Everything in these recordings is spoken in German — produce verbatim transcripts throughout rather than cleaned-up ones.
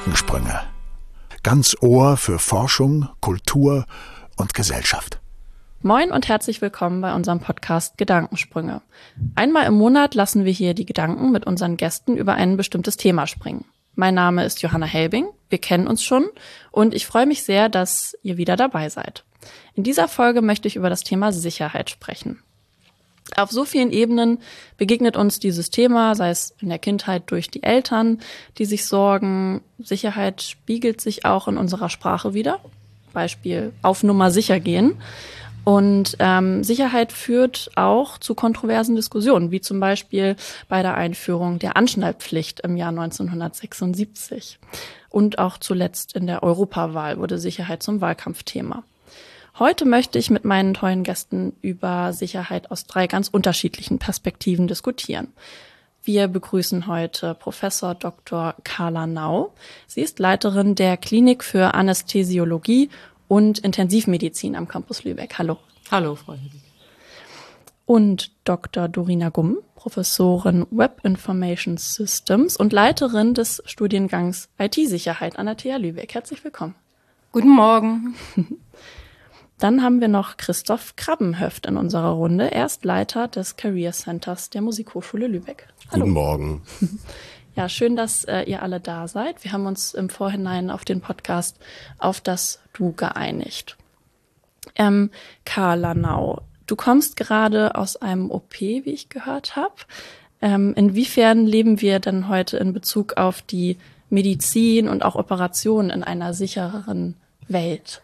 Gedankensprünge. Ganz Ohr für Forschung, Kultur und Gesellschaft. Moin und herzlich willkommen bei unserem Podcast Gedankensprünge. Einmal im Monat lassen wir hier die Gedanken mit unseren Gästen über ein bestimmtes Thema springen. Mein Name ist Johanna Helbing, wir kennen uns schon und ich freue mich sehr, dass ihr wieder dabei seid. In dieser Folge möchte ich über das Thema Sicherheit sprechen. Auf so vielen Ebenen begegnet uns dieses Thema, sei es in der Kindheit durch die Eltern, die sich sorgen. Sicherheit spiegelt sich auch in unserer Sprache wider. Beispiel auf Nummer sicher gehen. Und ähm, Sicherheit führt auch zu kontroversen Diskussionen, wie zum Beispiel bei der Einführung der Anschnallpflicht im Jahr neunzehnhundertsechsundsiebzig. Und auch zuletzt in der Europawahl wurde Sicherheit zum Wahlkampfthema. Heute möchte ich mit meinen tollen Gästen über Sicherheit aus drei ganz unterschiedlichen Perspektiven diskutieren. Wir begrüßen heute Professor Doktor Carla Nau. Sie ist Leiterin der Klinik für Anästhesiologie und Intensivmedizin am Campus Lübeck. Hallo. Hallo, Frau Helbing. Und Doktor Dorina Gumm, Professorin Web Information Systems und Leiterin des Studiengangs I T-Sicherheit an der T H Lübeck. Herzlich willkommen. Guten Morgen. Dann haben wir noch Christoph Krabbenhöft in unserer Runde. Er ist Leiter des Career Centers der Musikhochschule Lübeck. Hallo. Guten Morgen. Ja, schön, dass äh, ihr alle da seid. Wir haben uns im Vorhinein auf den Podcast auf das Du geeinigt. Ähm, Carla Nau, du kommst gerade aus einem O P, wie ich gehört habe. Ähm, inwiefern leben wir denn heute in Bezug auf die Medizin und auch Operationen in einer sichereren Welt?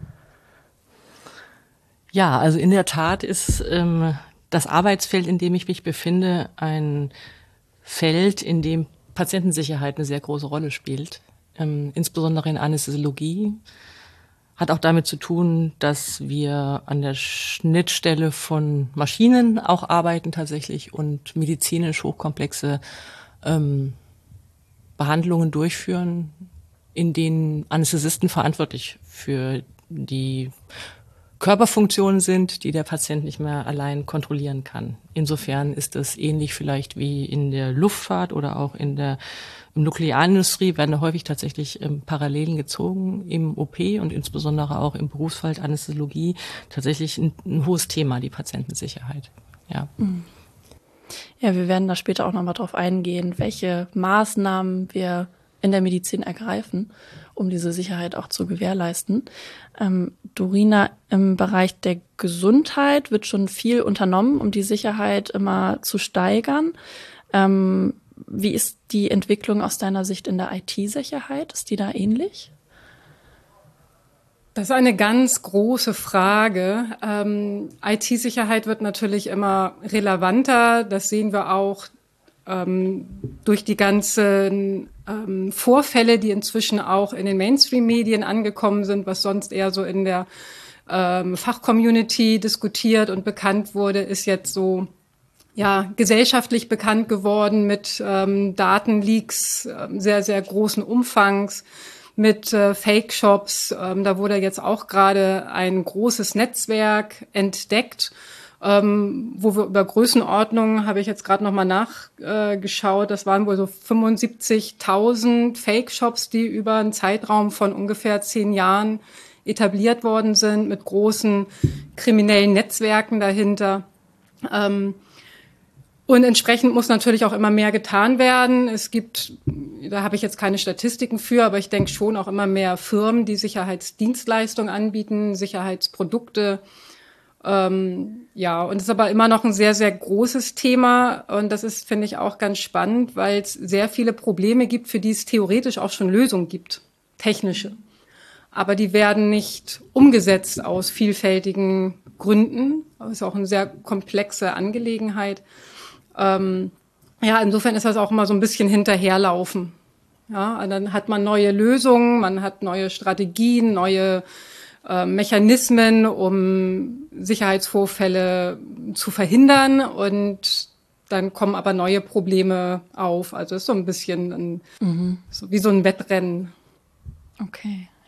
Ja, also in der Tat ist ähm, das Arbeitsfeld, in dem ich mich befinde, ein Feld, in dem Patientensicherheit eine sehr große Rolle spielt, ähm, insbesondere in Anästhesiologie. Hat auch damit zu tun, dass wir an der Schnittstelle von Maschinen auch arbeiten tatsächlich und medizinisch hochkomplexe ähm, Behandlungen durchführen, in denen Anästhesisten verantwortlich für die Körperfunktionen sind, die der Patient nicht mehr allein kontrollieren kann. Insofern ist das ähnlich vielleicht wie in der Luftfahrt oder auch in der im Nuklearindustrie werden da häufig tatsächlich ähm, Parallelen gezogen im O P und insbesondere auch im Berufsfeld Anästhesiologie tatsächlich ein, ein hohes Thema, die Patientensicherheit. Ja. Ja, wir werden da später auch nochmal drauf eingehen, welche Maßnahmen wir in der Medizin ergreifen, um diese Sicherheit auch zu gewährleisten. Ähm, Dorina, im Bereich der Gesundheit wird schon viel unternommen, um die Sicherheit immer zu steigern. Ähm, wie ist die Entwicklung aus deiner Sicht in der I T-Sicherheit? Ist die da ähnlich? Das ist eine ganz große Frage. Ähm, I T-Sicherheit wird natürlich immer relevanter. Das sehen wir auch ähm, durch die ganzen ähm, Vorfälle, die inzwischen auch in den Mainstream-Medien angekommen sind, was sonst eher so in der ähm, Fachcommunity diskutiert und bekannt wurde, ist jetzt so ja gesellschaftlich bekannt geworden mit ähm, Datenleaks äh, sehr, sehr großen Umfangs, mit äh, Fake-Shops. Ähm, da wurde jetzt auch gerade ein großes Netzwerk entdeckt, ähm, wo wir über Größenordnungen, habe ich jetzt gerade nochmal nachgeschaut, äh, das waren wohl so fünfundsiebzigtausend Fake-Shops, die über einen Zeitraum von ungefähr zehn Jahren etabliert worden sind, mit großen kriminellen Netzwerken dahinter. Ähm, Und entsprechend muss natürlich auch immer mehr getan werden. Es gibt, da habe ich jetzt keine Statistiken für, aber ich denke schon auch immer mehr Firmen, die Sicherheitsdienstleistungen anbieten, Sicherheitsprodukte. Ähm, ja, und es ist aber immer noch ein sehr, sehr großes Thema. Und das ist, finde ich, auch ganz spannend, weil es sehr viele Probleme gibt, für die es theoretisch auch schon Lösungen gibt, technische. Aber die werden nicht umgesetzt aus vielfältigen Gründen. Das ist auch eine sehr komplexe Angelegenheit. Ähm, ja, insofern ist das auch immer so ein bisschen hinterherlaufen. Ja, und dann hat man neue Lösungen, man hat neue Strategien, neue äh, Mechanismen, um Sicherheitsvorfälle zu verhindern, und dann kommen aber neue Probleme auf. Also es ist so ein bisschen ein, mhm. so wie so ein Wettrennen. Okay, ja.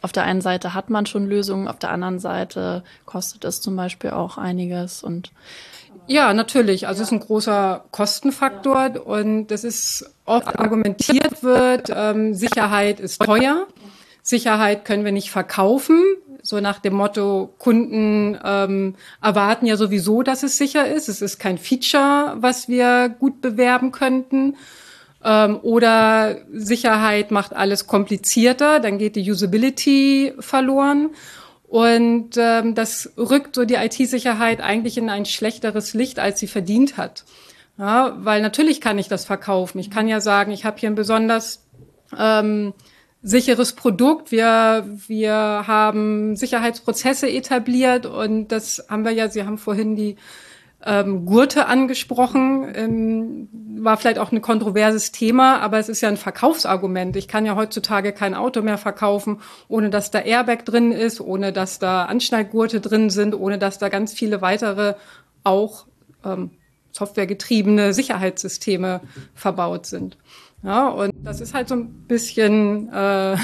auf der einen Seite hat man schon Lösungen, auf der anderen Seite kostet es zum Beispiel auch einiges und ja, natürlich. Also es ist ein großer Kostenfaktor und es ist oft argumentiert wird, ähm, Sicherheit ist teuer, Sicherheit können wir nicht verkaufen, so nach dem Motto, Kunden ähm, erwarten ja sowieso, dass es sicher ist. Es ist kein Feature, was wir gut bewerben könnten. Ähm, oder Sicherheit macht alles komplizierter, dann geht die Usability verloren. Und ähm, das rückt so die I T-Sicherheit eigentlich in ein schlechteres Licht, als sie verdient hat. Ja, weil natürlich kann ich das verkaufen. Ich kann ja sagen, ich habe hier ein besonders ähm, sicheres Produkt. Wir wir haben Sicherheitsprozesse etabliert und das haben wir ja. Sie haben vorhin die ähm, Gurte angesprochen. Ähm, war vielleicht auch ein kontroverses Thema, aber es ist ja ein Verkaufsargument. Ich kann ja heutzutage kein Auto mehr verkaufen, ohne dass da Airbag drin ist, ohne dass da Anschnallgurte drin sind, ohne dass da ganz viele weitere auch ähm, softwaregetriebene Sicherheitssysteme verbaut sind. Ja, und das ist halt so ein bisschen äh,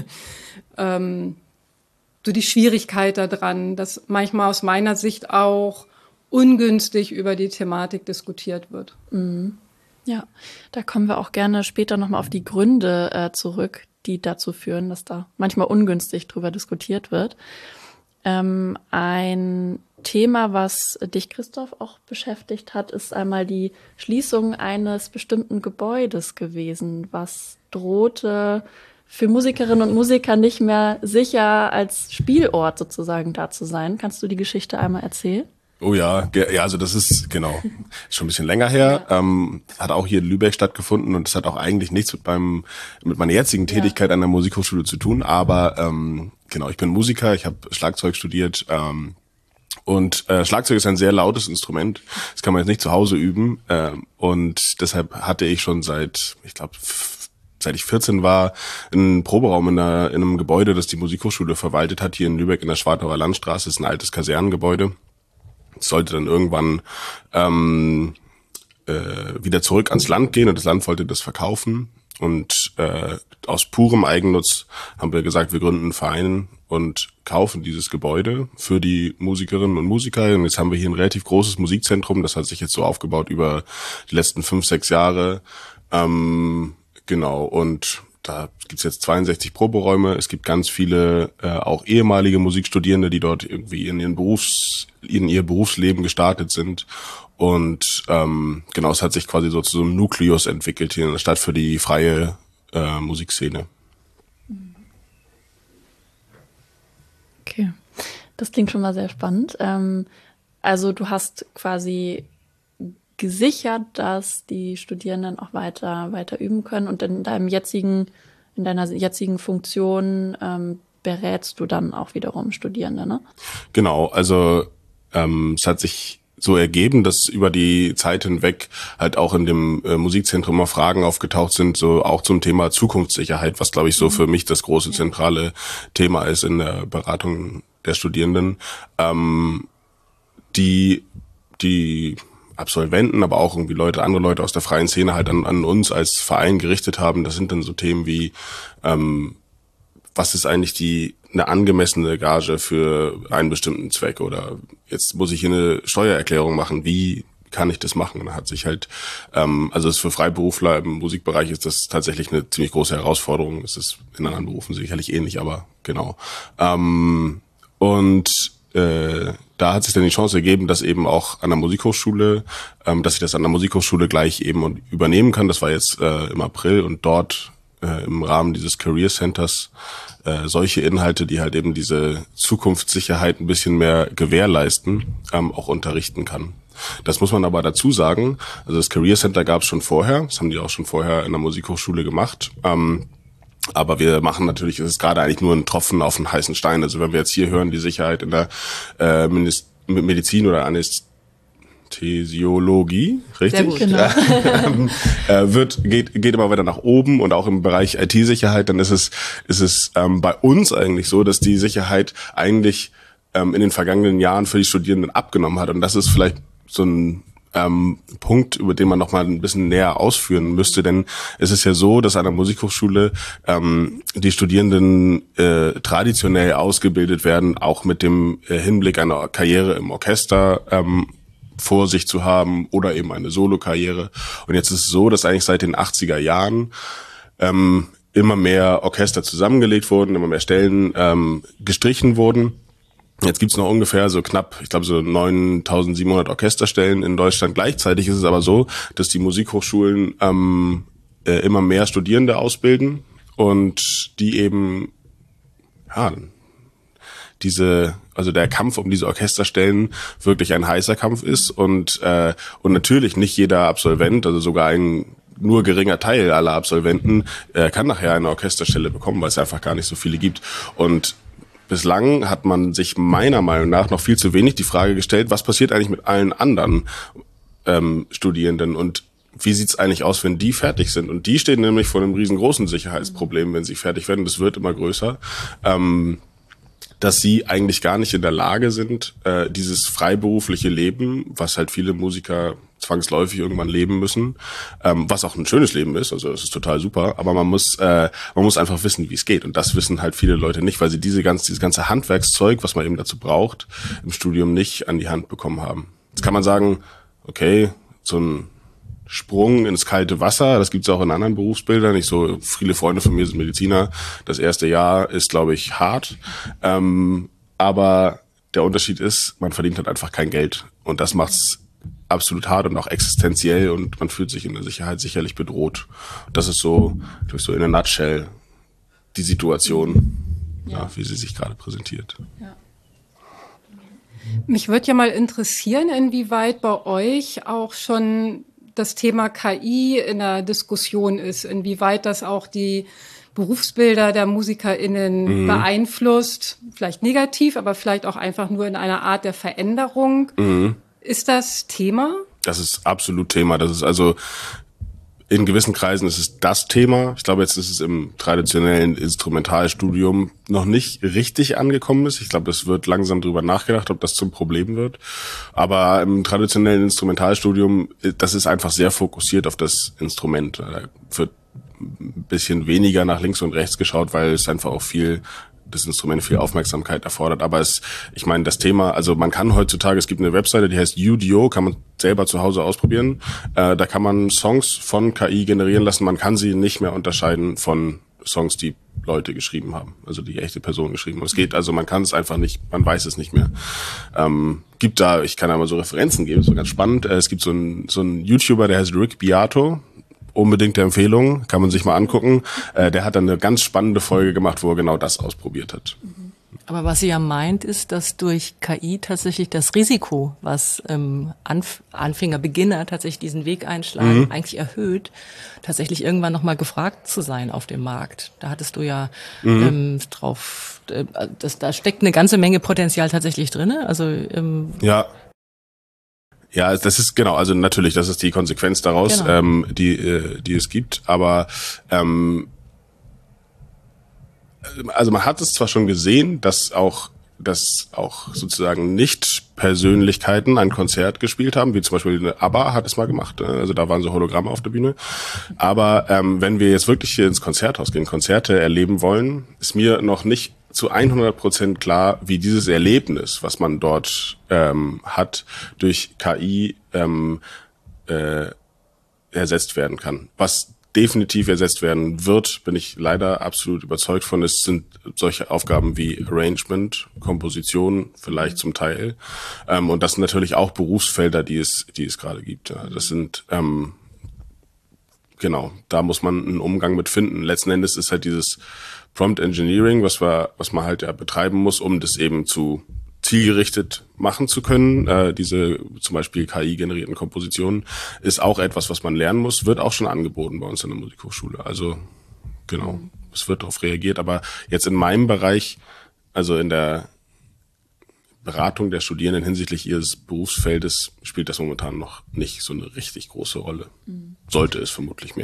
ähm, so die Schwierigkeit daran, dass manchmal aus meiner Sicht auch ungünstig über die Thematik diskutiert wird. Mhm. Ja, da kommen wir auch gerne später nochmal auf die Gründe äh, zurück, die dazu führen, dass da manchmal ungünstig drüber diskutiert wird. Ähm, ein Thema, was dich, Christoph, auch beschäftigt hat, ist einmal die Schließung eines bestimmten Gebäudes gewesen, was drohte für Musikerinnen und Musiker nicht mehr sicher als Spielort sozusagen da zu sein. Kannst du die Geschichte einmal erzählen? Oh ja, ja, also das ist, genau, schon ein bisschen länger her, ja. ähm, hat auch hier in Lübeck stattgefunden und das hat auch eigentlich nichts mit meinem, mit meiner jetzigen Tätigkeit ja. an der Musikhochschule zu tun, aber ähm, genau, ich bin Musiker, ich habe Schlagzeug studiert ähm, und äh, Schlagzeug ist ein sehr lautes Instrument, das kann man jetzt nicht zu Hause üben äh, und deshalb hatte ich schon seit, ich glaube, seit ich vierzehn war, einen Proberaum in, einer, in einem Gebäude, das die Musikhochschule verwaltet hat, hier in Lübeck in der Schwartauer Landstraße, das ist ein altes Kasernengebäude. Es sollte dann irgendwann ähm, äh, wieder zurück ans Land gehen und das Land wollte das verkaufen. Und äh, aus purem Eigennutz haben wir gesagt, wir gründen einen Verein und kaufen dieses Gebäude für die Musikerinnen und Musiker. Und jetzt haben wir hier ein relativ großes Musikzentrum. Das hat sich jetzt so aufgebaut über die letzten fünf, sechs Jahre. Ähm, genau, und da gibt's jetzt zweiundsechzig Proberäume. Es gibt ganz viele äh, auch ehemalige Musikstudierende, die dort irgendwie in ihren Berufs in ihr Berufsleben gestartet sind. Und ähm, genau, es hat sich quasi so zu so einem Nukleus entwickelt hier in der Stadt für die freie äh, Musikszene. Okay, das klingt schon mal sehr spannend. Ähm, also du hast quasi gesichert, dass die Studierenden auch weiter weiter üben können und in deinem jetzigen in deiner jetzigen Funktion ähm, berätst du dann auch wiederum Studierende, ne? Genau, also ähm, es hat sich so ergeben, dass über die Zeit hinweg halt auch in dem äh, Musikzentrum mal Fragen aufgetaucht sind, so auch zum Thema Zukunftssicherheit, was glaube ich so für mich das große zentrale Thema ist in der Beratung der Studierenden. Ähm, die die Absolventen, aber auch irgendwie Leute, andere Leute aus der freien Szene halt an, an uns als Verein gerichtet haben. Das sind dann so Themen wie, ähm, was ist eigentlich die eine angemessene Gage für einen bestimmten Zweck oder jetzt muss ich hier eine Steuererklärung machen, wie kann ich das machen? Da hat sich halt, ähm, also es ist für Freiberufler im Musikbereich ist das tatsächlich eine ziemlich große Herausforderung. Es ist in anderen Berufen sicherlich ähnlich, aber genau. Ähm, und äh, da hat sich dann die Chance ergeben, dass eben auch an der Musikhochschule, ähm, dass ich das an der Musikhochschule gleich eben übernehmen kann. Das war jetzt äh, im April und dort äh, im Rahmen dieses Career Centers äh, solche Inhalte, die halt eben diese Zukunftssicherheit ein bisschen mehr gewährleisten, ähm, auch unterrichten kann. Das muss man aber dazu sagen. Also das Career Center gab es schon vorher. Das haben die auch schon vorher in der Musikhochschule gemacht. Ähm, Aber wir machen natürlich, es ist gerade eigentlich nur ein Tropfen auf einen heißen Stein. Also wenn wir jetzt hier hören, die Sicherheit in der äh, Medizin oder Anästhesiologie, richtig? Sehr gut, genau. äh, wird, geht, geht immer weiter nach oben und auch im Bereich I T-Sicherheit, dann ist es, ist es ähm, bei uns eigentlich so, dass die Sicherheit eigentlich ähm, in den vergangenen Jahren für die Studierenden abgenommen hat. Und das ist vielleicht so ein ähm, Punkt, über den man noch mal ein bisschen näher ausführen müsste, denn es ist ja so, dass an der Musikhochschule ähm, die Studierenden äh, traditionell ausgebildet werden, auch mit dem äh, Hinblick einer Karriere im Orchester ähm, vor sich zu haben oder eben eine Solokarriere. Und jetzt ist es so, dass eigentlich seit den achtziger Jahren ähm, immer mehr Orchester zusammengelegt wurden, immer mehr Stellen ähm, gestrichen wurden. Jetzt gibt's noch ungefähr so knapp, ich glaube so neuntausendsiebenhundert Orchesterstellen in Deutschland. Gleichzeitig ist es aber so, dass die Musikhochschulen ähm, äh, immer mehr Studierende ausbilden und die eben, ja, diese, also der Kampf um diese Orchesterstellen wirklich ein heißer Kampf ist und äh, und natürlich nicht jeder Absolvent, also sogar ein nur geringer Teil aller Absolventen äh, kann nachher eine Orchesterstelle bekommen, weil es einfach gar nicht so viele gibt. Und bislang hat man sich meiner Meinung nach noch viel zu wenig die Frage gestellt, was passiert eigentlich mit allen anderen ähm, Studierenden und wie sieht's eigentlich aus, wenn die fertig sind? Und die stehen nämlich vor einem riesengroßen Sicherheitsproblem, wenn sie fertig werden. Das wird immer größer. Ähm, dass sie eigentlich gar nicht in der Lage sind, äh, dieses freiberufliche Leben, was halt viele Musiker zwangsläufig irgendwann leben müssen, ähm, was auch ein schönes Leben ist, also es ist total super, aber man muss äh, man muss einfach wissen, wie es geht und das wissen halt viele Leute nicht, weil sie diese ganze dieses ganze Handwerkszeug, was man eben dazu braucht, im Studium nicht an die Hand bekommen haben. Jetzt kann man sagen, okay, so ein Sprung ins kalte Wasser, das gibt's auch in anderen Berufsbildern. Nicht so, viele Freunde von mir sind Mediziner. Das erste Jahr ist, glaube ich, hart. Ähm, aber der Unterschied ist, man verdient halt einfach kein Geld. Und das macht's absolut hart und auch existenziell und man fühlt sich in der Sicherheit sicherlich bedroht. Das ist so, glaube ich, so in a nutshell die Situation, ja. Ja, wie sie sich gerade präsentiert. Ja. Mich würde ja mal interessieren, inwieweit bei euch auch schon das Thema K I in der Diskussion ist, inwieweit das auch die Berufsbilder der MusikerInnen mhm. beeinflusst, vielleicht negativ, aber vielleicht auch einfach nur in einer Art der Veränderung. Mhm. Ist das Thema? Das ist absolut Thema. Das ist also, in gewissen Kreisen ist es das Thema. Ich glaube, jetzt ist es im traditionellen Instrumentalstudium noch nicht richtig angekommen ist. Ich glaube, es wird langsam drüber nachgedacht, ob das zum Problem wird. Aber im traditionellen Instrumentalstudium, das ist einfach sehr fokussiert auf das Instrument. Da wird ein bisschen weniger nach links und rechts geschaut, weil es einfach auch viel das Instrument viel Aufmerksamkeit erfordert. Aber es, ich meine, das Thema, also man kann heutzutage, es gibt eine Webseite, die heißt U D O, kann man selber zu Hause ausprobieren. Äh, da kann man Songs von K I generieren lassen. Man kann sie nicht mehr unterscheiden von Songs, die Leute geschrieben haben, also die echte Personen geschrieben haben. Es geht, also man kann es einfach nicht, man weiß es nicht mehr. Ähm, gibt da, ich kann da mal so Referenzen geben, so ganz spannend. Äh, es gibt so einen so einen YouTuber, der heißt Rick Beato. Unbedingte Empfehlung, kann man sich mal angucken. Äh, der hat dann eine ganz spannende Folge gemacht, wo er genau das ausprobiert hat. Aber was sie ja meint, ist, dass durch K I tatsächlich das Risiko, was ähm, Anf- Anfänger, Beginner tatsächlich diesen Weg einschlagen, mhm. eigentlich erhöht, tatsächlich irgendwann nochmal gefragt zu sein auf dem Markt. Da hattest du ja mhm. ähm, drauf, äh, das, da steckt eine ganze Menge Potenzial tatsächlich drin. Also ähm, ja. Ja, das ist genau, also natürlich, das ist die Konsequenz daraus, genau. ähm, die äh, die es gibt, aber ähm, also man hat es zwar schon gesehen, dass auch dass auch sozusagen Nicht-Persönlichkeiten ein Konzert gespielt haben, wie zum Beispiel ABBA hat es mal gemacht, also da waren so Hologramme auf der Bühne, aber ähm, wenn wir jetzt wirklich hier ins Konzerthaus gehen, Konzerte erleben wollen, ist mir noch nicht zu hundert Prozent klar, wie dieses Erlebnis, was man dort ähm, hat, durch K I ähm, äh, ersetzt werden kann. Was definitiv ersetzt werden wird, bin ich leider absolut überzeugt von. Es sind solche Aufgaben wie Arrangement, Komposition, vielleicht zum Teil. Ähm, und das sind natürlich auch Berufsfelder, die es, die es gerade gibt. Ja. Das sind ähm, genau, da muss man einen Umgang mit finden. Letzten Endes ist halt dieses Prompt Engineering, was wir, was man halt ja betreiben muss, um das eben zu zielgerichtet machen zu können. Äh, diese zum Beispiel K I-generierten Kompositionen ist auch etwas, was man lernen muss, wird auch schon angeboten bei uns in der Musikhochschule. Also genau, es wird darauf reagiert. Aber jetzt in meinem Bereich, also in der Beratung der Studierenden hinsichtlich ihres Berufsfeldes, spielt das momentan noch nicht so eine richtig große Rolle. Mhm. Sollte es vermutlich mehr.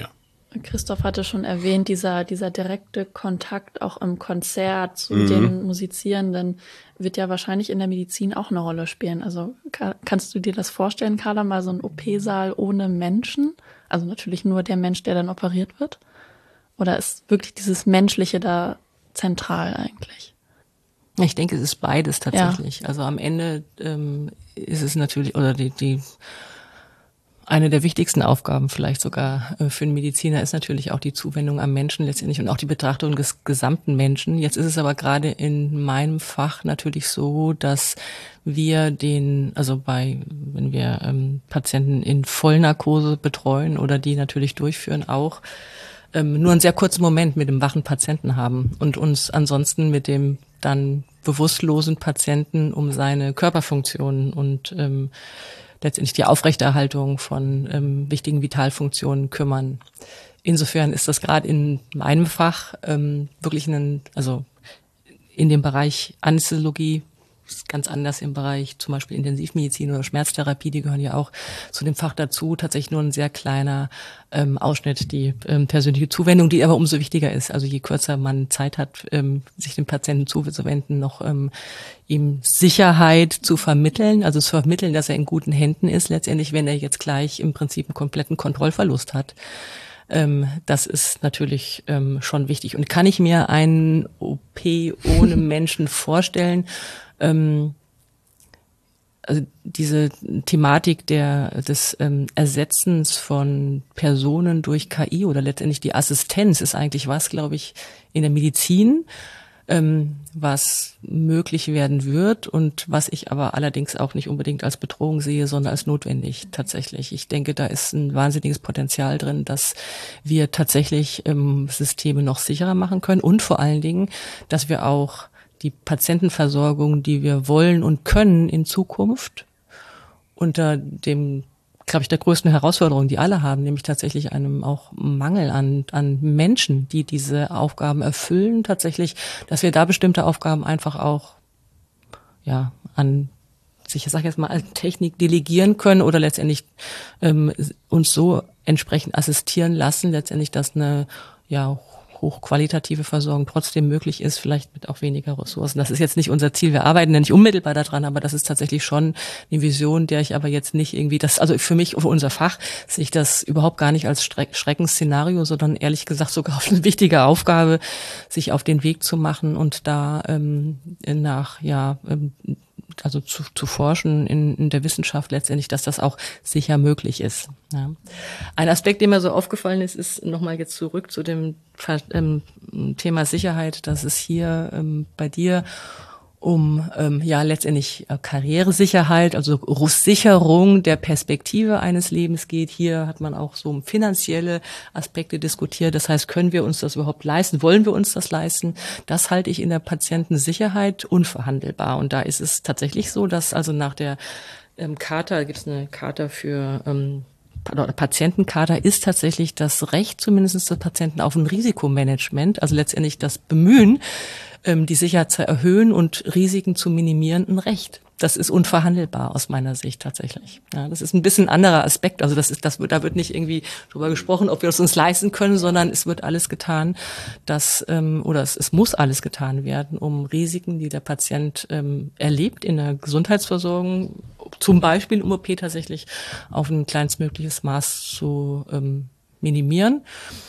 Christoph hatte schon erwähnt, dieser, dieser direkte Kontakt auch im Konzert zu Mhm. den Musizierenden wird ja wahrscheinlich in der Medizin auch eine Rolle spielen. Also ka- kannst du dir das vorstellen, Carla, mal so ein O P-Saal ohne Menschen? Also natürlich nur der Mensch, der dann operiert wird? Oder ist wirklich dieses Menschliche da zentral eigentlich? Ich denke, es ist beides tatsächlich. Ja. Also am Ende ähm, ist es natürlich, oder die, die eine der wichtigsten Aufgaben vielleicht sogar äh, für einen Mediziner ist natürlich auch die Zuwendung am Menschen letztendlich und auch die Betrachtung des gesamten Menschen. Jetzt ist es aber gerade in meinem Fach natürlich so, dass wir den, also bei, wenn wir ähm, Patienten in Vollnarkose betreuen oder die natürlich durchführen auch, ähm, nur einen sehr kurzen Moment mit dem wachen Patienten haben und uns ansonsten mit dem dann bewusstlosen Patienten um seine Körperfunktionen und ähm, letztendlich die Aufrechterhaltung von ähm, wichtigen Vitalfunktionen kümmern. Insofern ist das gerade in meinem Fach ähm, wirklich ein, also in dem Bereich Anästhesiologie, ist ganz anders im Bereich zum Beispiel Intensivmedizin oder Schmerztherapie, die gehören ja auch zu dem Fach dazu, tatsächlich nur ein sehr kleiner ähm, Ausschnitt, die ähm, persönliche Zuwendung, die aber umso wichtiger ist. Also je kürzer man Zeit hat, ähm, sich dem Patienten zuzuwenden, noch ähm, ihm Sicherheit zu vermitteln, also zu vermitteln, dass er in guten Händen ist, letztendlich, wenn er jetzt gleich im Prinzip einen kompletten Kontrollverlust hat. Ähm, das ist natürlich ähm, schon wichtig. Und kann ich mir einen O P ohne Menschen vorstellen? Ähm, also diese Thematik der des ähm, Ersetzens von Personen durch K I oder letztendlich die Assistenz ist eigentlich was, glaube ich, in der Medizin, ähm, was möglich werden wird und was ich aber allerdings auch nicht unbedingt als Bedrohung sehe, sondern als notwendig tatsächlich. Ich denke, da ist ein wahnsinniges Potenzial drin, dass wir tatsächlich ähm, Systeme noch sicherer machen können und vor allen Dingen, dass wir auch die Patientenversorgung, die wir wollen und können in Zukunft unter dem, glaube ich, der größten Herausforderung, die alle haben, nämlich tatsächlich einem auch Mangel an, an Menschen, die diese Aufgaben erfüllen, tatsächlich, dass wir da bestimmte Aufgaben einfach auch, ja, an sich, ich sage jetzt mal, als Technik delegieren können oder letztendlich ähm, uns so entsprechend assistieren lassen, letztendlich, dass eine, ja, hochqualitative Versorgung trotzdem möglich ist, vielleicht mit auch weniger Ressourcen. Das ist jetzt nicht unser Ziel. Wir arbeiten ja nicht unmittelbar daran, aber das ist tatsächlich schon eine Vision, der ich aber jetzt nicht irgendwie, das, also für mich, für unser Fach, sehe ich das überhaupt gar nicht als Schreckensszenario, sondern ehrlich gesagt sogar auf eine wichtige Aufgabe, sich auf den Weg zu machen und da ähm, nach, ja, ähm, also zu, zu forschen in, in der Wissenschaft letztendlich, dass das auch sicher möglich ist. Ja. Ein Aspekt, der mir so aufgefallen ist, ist nochmal jetzt zurück zu dem ähm, Thema Sicherheit, dass es hier ähm, bei dir um ähm, ja letztendlich äh, Karrieresicherheit, also Sicherung der Perspektive eines Lebens geht. Hier hat man auch so um finanzielle Aspekte diskutiert. Das heißt, können wir uns das überhaupt leisten? Wollen wir uns das leisten? Das halte ich in der Patientensicherheit unverhandelbar. Und da ist es tatsächlich so, dass also nach der ähm, Charta, da gibt es eine Charta für ähm, Patientencharta, ist tatsächlich das Recht zumindest des Patienten auf ein Risikomanagement, also letztendlich das Bemühen, die Sicherheit zu erhöhen und Risiken zu minimieren, ein Recht. Das ist unverhandelbar aus meiner Sicht tatsächlich. Ja, das ist ein bisschen ein anderer Aspekt. Also das ist, das wird, da wird nicht irgendwie drüber gesprochen, ob wir es uns leisten können, sondern es wird alles getan, dass ähm, oder es, es muss alles getan werden, um Risiken, die der Patient ähm, erlebt in der Gesundheitsversorgung, zum Beispiel im O P tatsächlich auf ein kleinstmögliches Maß zu ähm, minimieren.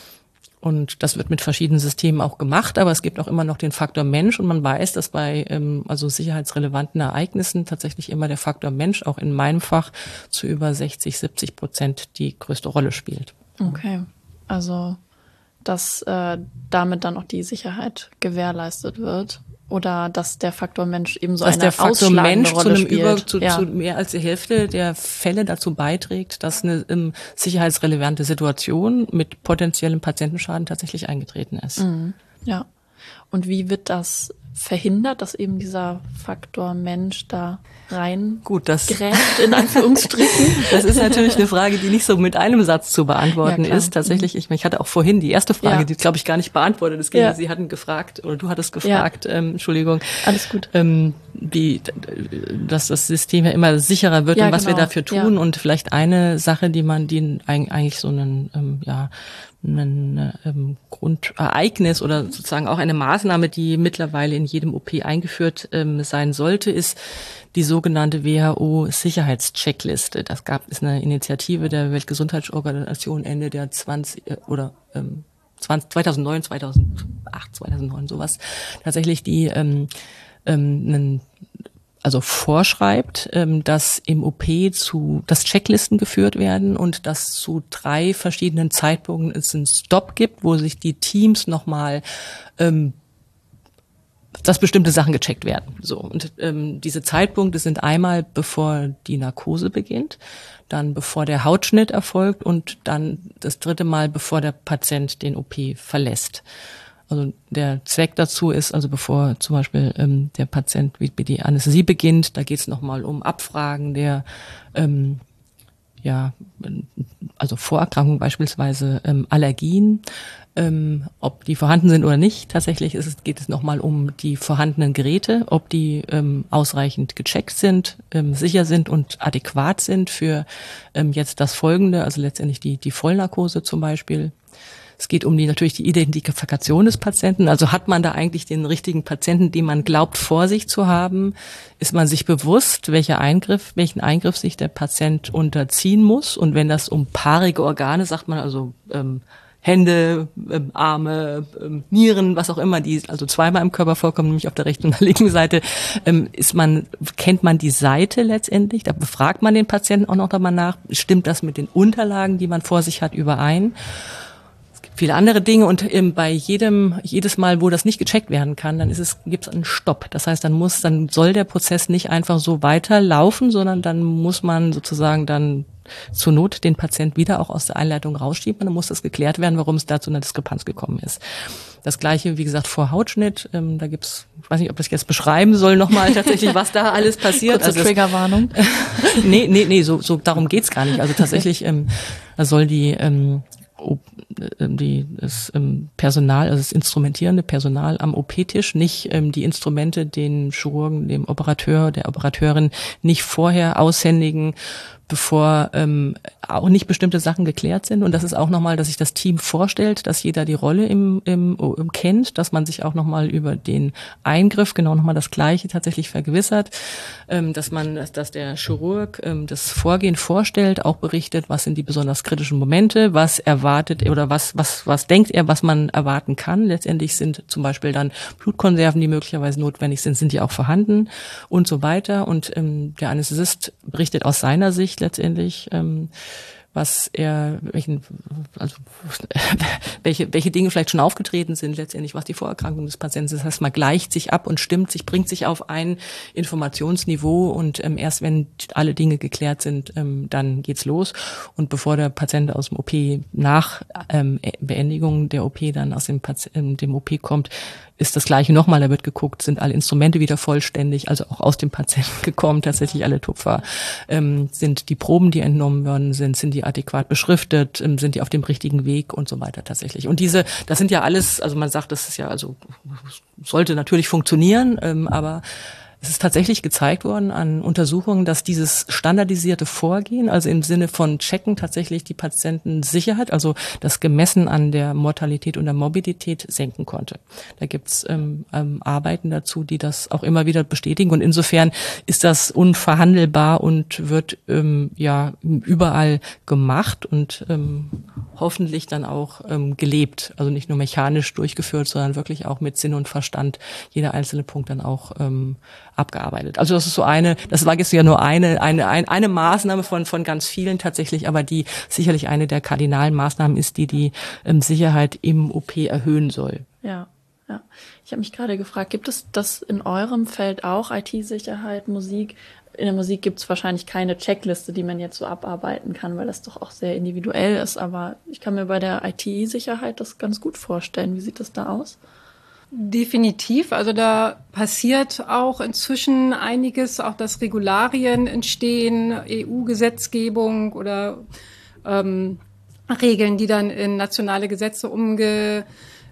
Und das wird mit verschiedenen Systemen auch gemacht, aber es gibt auch immer noch den Faktor Mensch und man weiß, dass bei ähm, also sicherheitsrelevanten Ereignissen tatsächlich immer der Faktor Mensch auch in meinem Fach zu über sechzig, siebzig Prozent die größte Rolle spielt. Okay, also dass äh, damit dann auch die Sicherheit gewährleistet wird. Oder dass der Faktor Mensch eben so dass eine der Faktor ausschlagende Mensch Rolle zu einem spielt. über zu, ja. zu mehr als die Hälfte der Fälle dazu beiträgt, dass eine ähm, sicherheitsrelevante Situation mit potenziellem Patientenschaden tatsächlich eingetreten ist. Mhm. Ja. Und wie wird das verhindert, dass eben dieser Faktor Mensch da rein Gut, das gräbt, in Anführungsstrichen? Das ist natürlich eine Frage, die nicht so mit einem Satz zu beantworten ja, ist. Tatsächlich, ich, ich hatte auch vorhin die erste Frage, ja. die glaube ich gar nicht beantwortet. Es ging, ja. Sie hatten gefragt, oder du hattest gefragt, ja. ähm, Entschuldigung. Alles gut. Ähm, wie, dass das System ja immer sicherer wird ja, und was genau. wir dafür tun. Ja. Und vielleicht eine Sache, die man, die eigentlich so einen, ähm, ja, ein ähm, Grundereignis oder sozusagen auch eine Maßnahme, die mittlerweile in jedem O P eingeführt ähm, sein sollte, ist die sogenannte W H O-Sicherheitscheckliste. Das gab ist eine Initiative der Weltgesundheitsorganisation Ende der zwanzig äh, oder ähm, zweitausendneun, zweitausendacht, zweitausendneun sowas. Tatsächlich die ähm, ähm, einen also vorschreibt, dass im O P zu, dass Checklisten geführt werden und dass zu drei verschiedenen Zeitpunkten es einen Stop gibt, wo sich die Teams nochmal, ähm, dass bestimmte Sachen gecheckt werden. So. Und ähm, diese Zeitpunkte sind einmal, bevor die Narkose beginnt, dann bevor der Hautschnitt erfolgt und dann das dritte Mal, bevor der Patient den O P verlässt. Also der Zweck dazu ist, also bevor zum Beispiel ähm, der Patient wie die Anästhesie beginnt, da geht es nochmal um Abfragen der, ähm, ja, also Vorerkrankungen beispielsweise ähm, Allergien, ähm, ob die vorhanden sind oder nicht. Tatsächlich ist es, geht es nochmal um die vorhandenen Geräte, ob die ähm, ausreichend gecheckt sind, ähm, sicher sind und adäquat sind für ähm, jetzt das Folgende, also letztendlich die, die Vollnarkose zum Beispiel. Es geht um die natürlich die Identifikation des Patienten. Also hat man da eigentlich den richtigen Patienten, den man glaubt, vor sich zu haben? Ist man sich bewusst, welcher Eingriff, welchen Eingriff sich der Patient unterziehen muss? Und wenn das um paarige Organe, sagt man also ähm, Hände, ähm, Arme, ähm, Nieren, was auch immer, die also zweimal im Körper vorkommen, nämlich auf der rechten und der linken Seite, ähm, ist man, kennt man die Seite letztendlich? Da befragt man den Patienten auch noch einmal nach. Stimmt das mit den Unterlagen, die man vor sich hat, überein? Viele andere Dinge und ähm, bei jedem, jedes Mal, wo das nicht gecheckt werden kann, dann ist es, gibt es einen Stopp. Das heißt, dann muss, dann soll der Prozess nicht einfach so weiterlaufen, sondern dann muss man sozusagen dann zur Not den Patient wieder auch aus der Einleitung rausschieben. Dann muss das geklärt werden, warum es da zu einer Diskrepanz gekommen ist. Das Gleiche, wie gesagt, vor Hautschnitt. Ähm, da gibt's, ich weiß nicht, ob ich jetzt beschreiben soll nochmal tatsächlich, was da alles passiert. Kurze also Triggerwarnung. nee, nee, nee, so, so darum geht's gar nicht. Also tatsächlich ähm, da soll die ähm, die das ähm, Personal, also das instrumentierende Personal am O P-Tisch, nicht ähm, die Instrumente den Chirurgen, dem Operateur, der Operateurin nicht vorher aushändigen, bevor ähm, auch nicht bestimmte Sachen geklärt sind. Und das ist auch nochmal, dass sich das Team vorstellt, dass jeder die Rolle im, im, im kennt, dass man sich auch nochmal über den Eingriff genau nochmal das Gleiche tatsächlich vergewissert, ähm, dass man, dass, dass der Chirurg ähm, das Vorgehen vorstellt, auch berichtet, was sind die besonders kritischen Momente, was erwartet oder was, was, was denkt er, was man erwarten kann. Letztendlich sind zum Beispiel dann Blutkonserven, die möglicherweise notwendig sind, sind die auch vorhanden und so weiter. Und ähm, der Anästhesist berichtet aus seiner Sicht letztendlich, ähm, was er, welchen, also welche, welche Dinge vielleicht schon aufgetreten sind, letztendlich, was die Vorerkrankung des Patienten ist. Das heißt, man gleicht sich ab und stimmt sich, bringt sich auf ein Informationsniveau und ähm, erst wenn alle Dinge geklärt sind, ähm, dann geht's los. Und bevor der Patient aus dem O P nach ähm, Beendigung der O P dann aus dem, Pati- ähm, dem O P kommt, ist das Gleiche nochmal, da wird geguckt, sind alle Instrumente wieder vollständig, also auch aus dem Patienten gekommen, tatsächlich alle Tupfer, ähm, sind die Proben, die entnommen worden sind, sind die adäquat beschriftet, ähm, sind die auf dem richtigen Weg und so weiter tatsächlich. Und diese, das sind ja alles, also man sagt, das ist ja, also sollte natürlich funktionieren, ähm, aber es ist tatsächlich gezeigt worden an Untersuchungen, dass dieses standardisierte Vorgehen, also im Sinne von Checken, tatsächlich die Patientensicherheit, also das Gemessen an der Mortalität und der Morbidität senken konnte. Da gibt's ähm, ähm, Arbeiten dazu, die das auch immer wieder bestätigen. Und insofern ist das unverhandelbar und wird ähm, ja überall gemacht und ähm, hoffentlich dann auch ähm, gelebt. Also nicht nur mechanisch durchgeführt, sondern wirklich auch mit Sinn und Verstand jeder einzelne Punkt dann auch ähm, abgearbeitet. Also das ist so eine, das war jetzt ja nur eine, eine, eine, eine Maßnahme von, von ganz vielen tatsächlich, aber die sicherlich eine der kardinalen Maßnahmen ist, die die ähm, Sicherheit im O P erhöhen soll. Ja, ja. Ich habe mich gerade gefragt, gibt es das in eurem Feld auch, I T-Sicherheit, Musik? In der Musik gibt es wahrscheinlich keine Checkliste, die man jetzt so abarbeiten kann, weil das doch auch sehr individuell ist. Aber ich kann mir bei der I T-Sicherheit das ganz gut vorstellen. Wie sieht das da aus? Definitiv. Also da passiert auch inzwischen einiges, auch dass Regularien entstehen, E U-Gesetzgebung oder ähm, Regeln, die dann in nationale Gesetze umgewandelt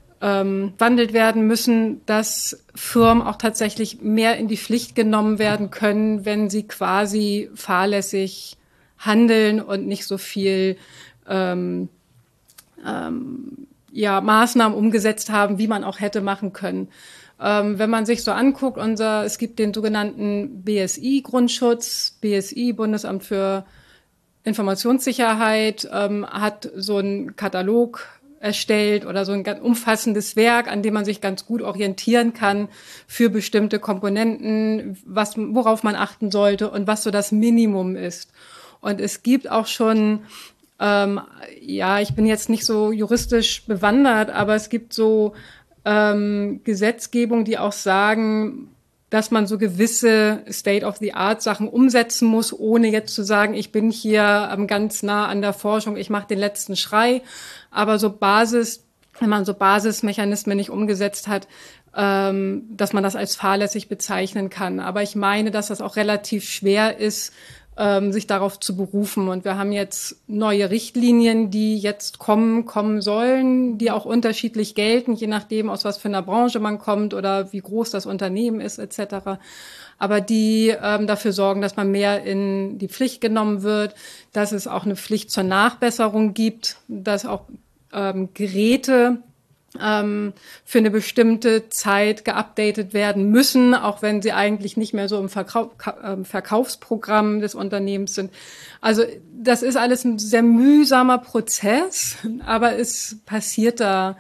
werden müssen, dass Firmen auch tatsächlich mehr in die Pflicht genommen werden können, wenn sie quasi fahrlässig handeln und nicht so viel ähm, ähm, ja, Maßnahmen umgesetzt haben, wie man auch hätte machen können. Ähm, wenn man sich so anguckt, unser, es gibt den sogenannten B S I-Grundschutz, B S I, Bundesamt für Informationssicherheit, ähm, hat so einen Katalog erstellt oder so ein ganz umfassendes Werk, an dem man sich ganz gut orientieren kann für bestimmte Komponenten, was, worauf man achten sollte und was so das Minimum ist. Und es gibt auch schon, ähm, ja, ich bin jetzt nicht so juristisch bewandert, aber es gibt so ähm, Gesetzgebung, die auch sagen, dass man so gewisse State-of-the-Art-Sachen umsetzen muss, ohne jetzt zu sagen, ich bin hier ähm, ganz nah an der Forschung, ich mache den letzten Schrei. Aber so Basis, wenn man so Basismechanismen nicht umgesetzt hat, ähm, dass man das als fahrlässig bezeichnen kann. Aber ich meine, dass das auch relativ schwer ist, ähm, sich darauf zu berufen. Und wir haben jetzt neue Richtlinien, die jetzt kommen, kommen sollen, die auch unterschiedlich gelten, je nachdem, aus was für einer Branche man kommt oder wie groß das Unternehmen ist, et cetera. Aber die ähm, dafür sorgen, dass man mehr in die Pflicht genommen wird, dass es auch eine Pflicht zur Nachbesserung gibt, dass auch ähm, Geräte ähm, für eine bestimmte Zeit geupdatet werden müssen, auch wenn sie eigentlich nicht mehr so im Verkau- äh, Verkaufsprogramm des Unternehmens sind. Also das ist alles ein sehr mühsamer Prozess, aber es passiert da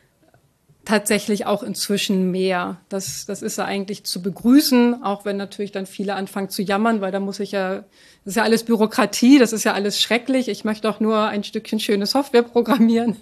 tatsächlich auch inzwischen mehr. Das, das ist ja eigentlich zu begrüßen, auch wenn natürlich dann viele anfangen zu jammern, weil da muss ich ja, das ist ja alles Bürokratie, das ist ja alles schrecklich. Ich möchte auch nur ein Stückchen schöne Software programmieren.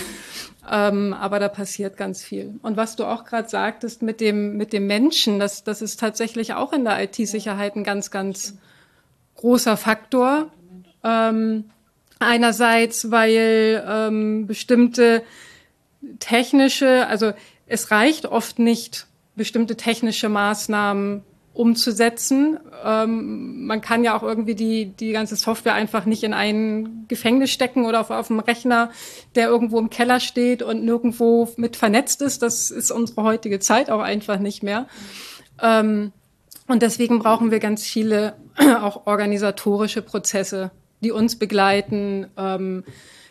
ähm, aber da passiert ganz viel. Und was du auch gerade sagtest mit dem, mit dem Menschen, das, das ist tatsächlich auch in der I T-Sicherheit ein ganz, ganz großer Faktor. Ähm, einerseits, weil ähm, bestimmte technische, also es reicht oft nicht, bestimmte technische Maßnahmen umzusetzen. Ähm, man kann ja auch irgendwie die, die ganze Software einfach nicht in ein Gefängnis stecken oder auf, auf einem Rechner, der irgendwo im Keller steht und nirgendwo mit vernetzt ist. Das ist unsere heutige Zeit auch einfach nicht mehr. Ähm, und deswegen brauchen wir ganz viele auch organisatorische Prozesse, die uns begleiten, ähm,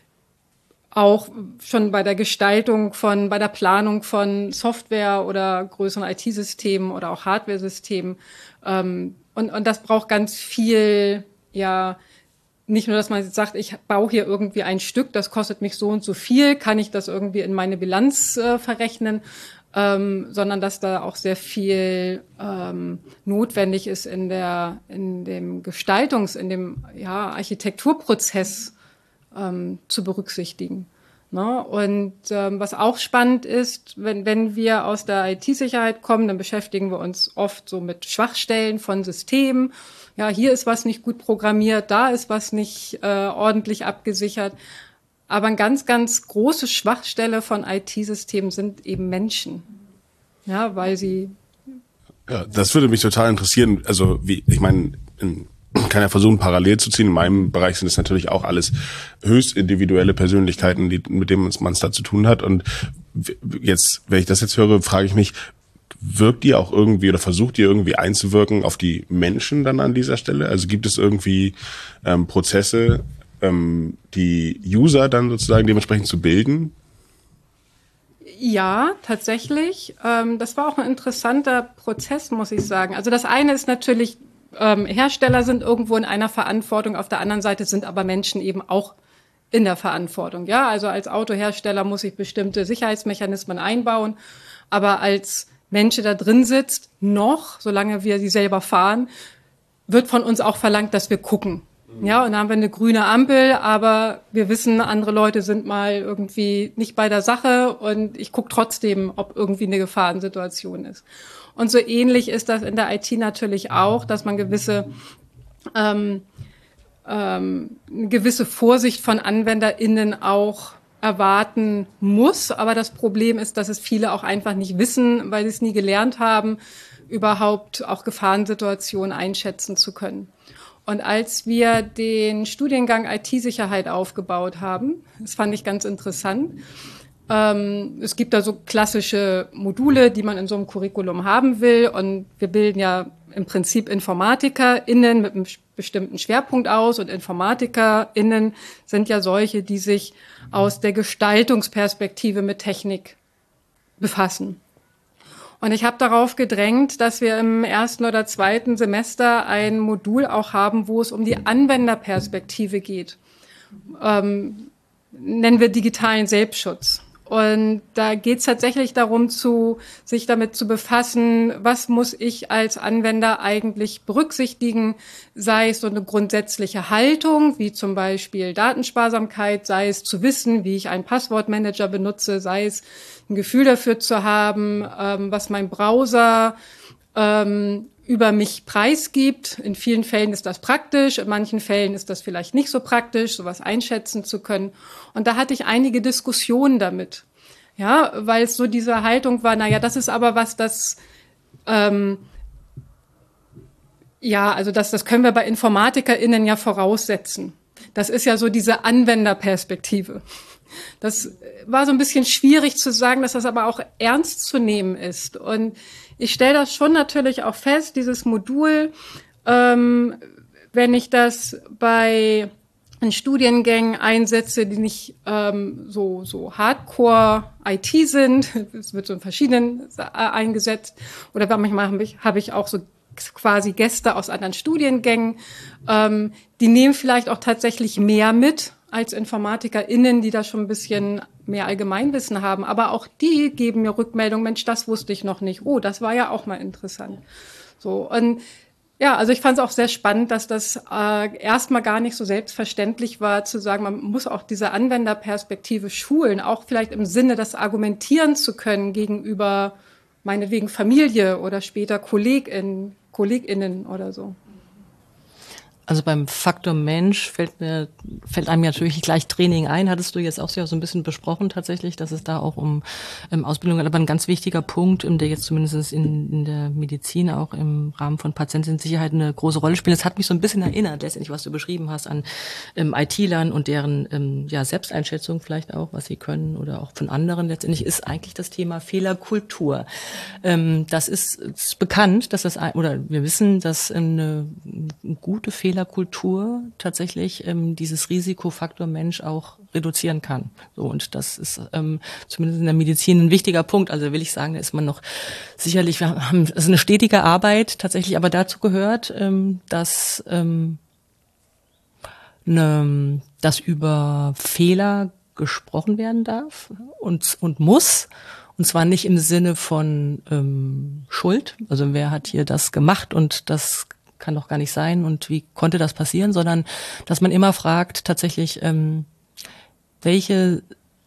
auch schon bei der Gestaltung von, bei der Planung von Software oder größeren I T-Systemen oder auch Hardware-Systemen. Ähm, und, und das braucht ganz viel, ja, nicht nur, dass man jetzt sagt, ich baue hier irgendwie ein Stück, das kostet mich so und so viel, kann ich das irgendwie in meine Bilanz äh, verrechnen, ähm, sondern dass da auch sehr viel ähm, notwendig ist in der, in dem Gestaltungs-, in dem, ja, Architekturprozess, Ähm, zu berücksichtigen. Ne? Und ähm, was auch spannend ist, wenn, wenn wir aus der I T-Sicherheit kommen, dann beschäftigen wir uns oft so mit Schwachstellen von Systemen. Ja, hier ist was nicht gut programmiert, da ist was nicht äh, ordentlich abgesichert. Aber eine ganz, ganz große Schwachstelle von I T-Systemen sind eben Menschen. Ja, weil sie... Ja, das würde mich total interessieren. Also, wie, ich meine, in kann ja versuchen, parallel zu ziehen. In meinem Bereich sind es natürlich auch alles höchst individuelle Persönlichkeiten, die, mit denen man es da zu tun hat. Und jetzt, wenn ich das jetzt höre, frage ich mich, wirkt ihr auch irgendwie oder versucht ihr irgendwie einzuwirken auf die Menschen dann an dieser Stelle? Also gibt es irgendwie ähm, Prozesse, ähm, die User dann sozusagen dementsprechend zu bilden? Ja, tatsächlich. Ähm, das war auch ein interessanter Prozess, muss ich sagen. Also das eine ist natürlich, Ähm, Hersteller sind irgendwo in einer Verantwortung, auf der anderen Seite sind aber Menschen eben auch in der Verantwortung. Ja, also als Autohersteller muss ich bestimmte Sicherheitsmechanismen einbauen, aber als Mensch, der da drin sitzt, noch, solange wir sie selber fahren, wird von uns auch verlangt, dass wir gucken. Ja, und dann haben wir eine grüne Ampel, aber wir wissen, andere Leute sind mal irgendwie nicht bei der Sache und ich gucke trotzdem, ob irgendwie eine Gefahrensituation ist. Und so ähnlich ist das in der I T natürlich auch, dass man gewisse ähm, ähm, eine gewisse Vorsicht von AnwenderInnen auch erwarten muss. Aber das Problem ist, dass es viele auch einfach nicht wissen, weil sie es nie gelernt haben, überhaupt auch Gefahrensituationen einschätzen zu können. Und als wir den Studiengang I T-Sicherheit aufgebaut haben, das fand ich ganz interessant. Ähm, es gibt da so klassische Module, die man in so einem Curriculum haben will. Und wir bilden ja im Prinzip InformatikerInnen mit einem bestimmten Schwerpunkt aus und InformatikerInnen sind ja solche, die sich aus der Gestaltungsperspektive mit Technik befassen. Und ich habe darauf gedrängt, dass wir im ersten oder zweiten Semester ein Modul auch haben, wo es um die Anwenderperspektive geht. Ähm, nennen wir digitalen Selbstschutz. Und da geht es tatsächlich darum, zu, sich damit zu befassen, was muss ich als Anwender eigentlich berücksichtigen, sei es so eine grundsätzliche Haltung, wie zum Beispiel Datensparsamkeit, sei es zu wissen, wie ich einen Passwortmanager benutze, sei es ein Gefühl dafür zu haben, ähm, was mein Browser ähm, über mich preisgibt. In vielen Fällen ist das praktisch, in manchen Fällen ist das vielleicht nicht so praktisch, sowas einschätzen zu können. Und da hatte ich einige Diskussionen damit. Ja, weil es so diese Haltung war, naja, das ist aber was, das, ähm, ja, also das, das können wir bei InformatikerInnen ja voraussetzen. Das ist ja so diese Anwenderperspektive. Das war so ein bisschen schwierig zu sagen, dass das aber auch ernst zu nehmen ist. Und ich stelle das schon natürlich auch fest, dieses Modul, ähm, wenn ich das bei in Studiengängen einsetze, die nicht ähm, so so Hardcore-I T sind, es wird so in verschiedenen eingesetzt, oder manchmal habe ich, hab ich auch so quasi Gäste aus anderen Studiengängen, ähm, die nehmen vielleicht auch tatsächlich mehr mit als InformatikerInnen, die da schon ein bisschen mehr Allgemeinwissen haben. Aber auch die geben mir Rückmeldung, Mensch, das wusste ich noch nicht. Oh, das war ja auch mal interessant. So, und ja, also ich fand es auch sehr spannend, dass das äh, erstmal gar nicht so selbstverständlich war, zu sagen, man muss auch diese Anwenderperspektive schulen, auch vielleicht im Sinne, das argumentieren zu können gegenüber meinetwegen Familie oder später KollegInnen, KollegInnen oder so. Also beim Faktor Mensch fällt mir, fällt einem natürlich gleich Training ein. Hattest du jetzt auch so ein bisschen besprochen tatsächlich, dass es da auch um ähm, Ausbildung geht. Aber ein ganz wichtiger Punkt, der jetzt zumindest in, in der Medizin auch im Rahmen von Patientensicherheit eine große Rolle spielt. Das hat mich so ein bisschen erinnert, letztendlich, was du beschrieben hast an ähm, I T-Lern und deren ähm, ja Selbsteinschätzung vielleicht auch, was sie können oder auch von anderen. Letztendlich ist eigentlich das Thema Fehlerkultur. Ähm, das ist, ist bekannt, dass das, oder wir wissen, dass eine, eine gute Fehler Kultur tatsächlich ähm, dieses Risikofaktor Mensch auch reduzieren kann. So, und das ist ähm, zumindest in der Medizin ein wichtiger Punkt. Also will ich sagen, da ist man noch sicherlich, wir haben, es ist eine stetige Arbeit tatsächlich, aber dazu gehört, ähm, dass ähm, ne, dass über Fehler gesprochen werden darf und und muss. Und zwar nicht im Sinne von ähm, Schuld, also wer hat hier das gemacht und das kann doch gar nicht sein und wie konnte das passieren, sondern dass man immer fragt tatsächlich, ähm, welche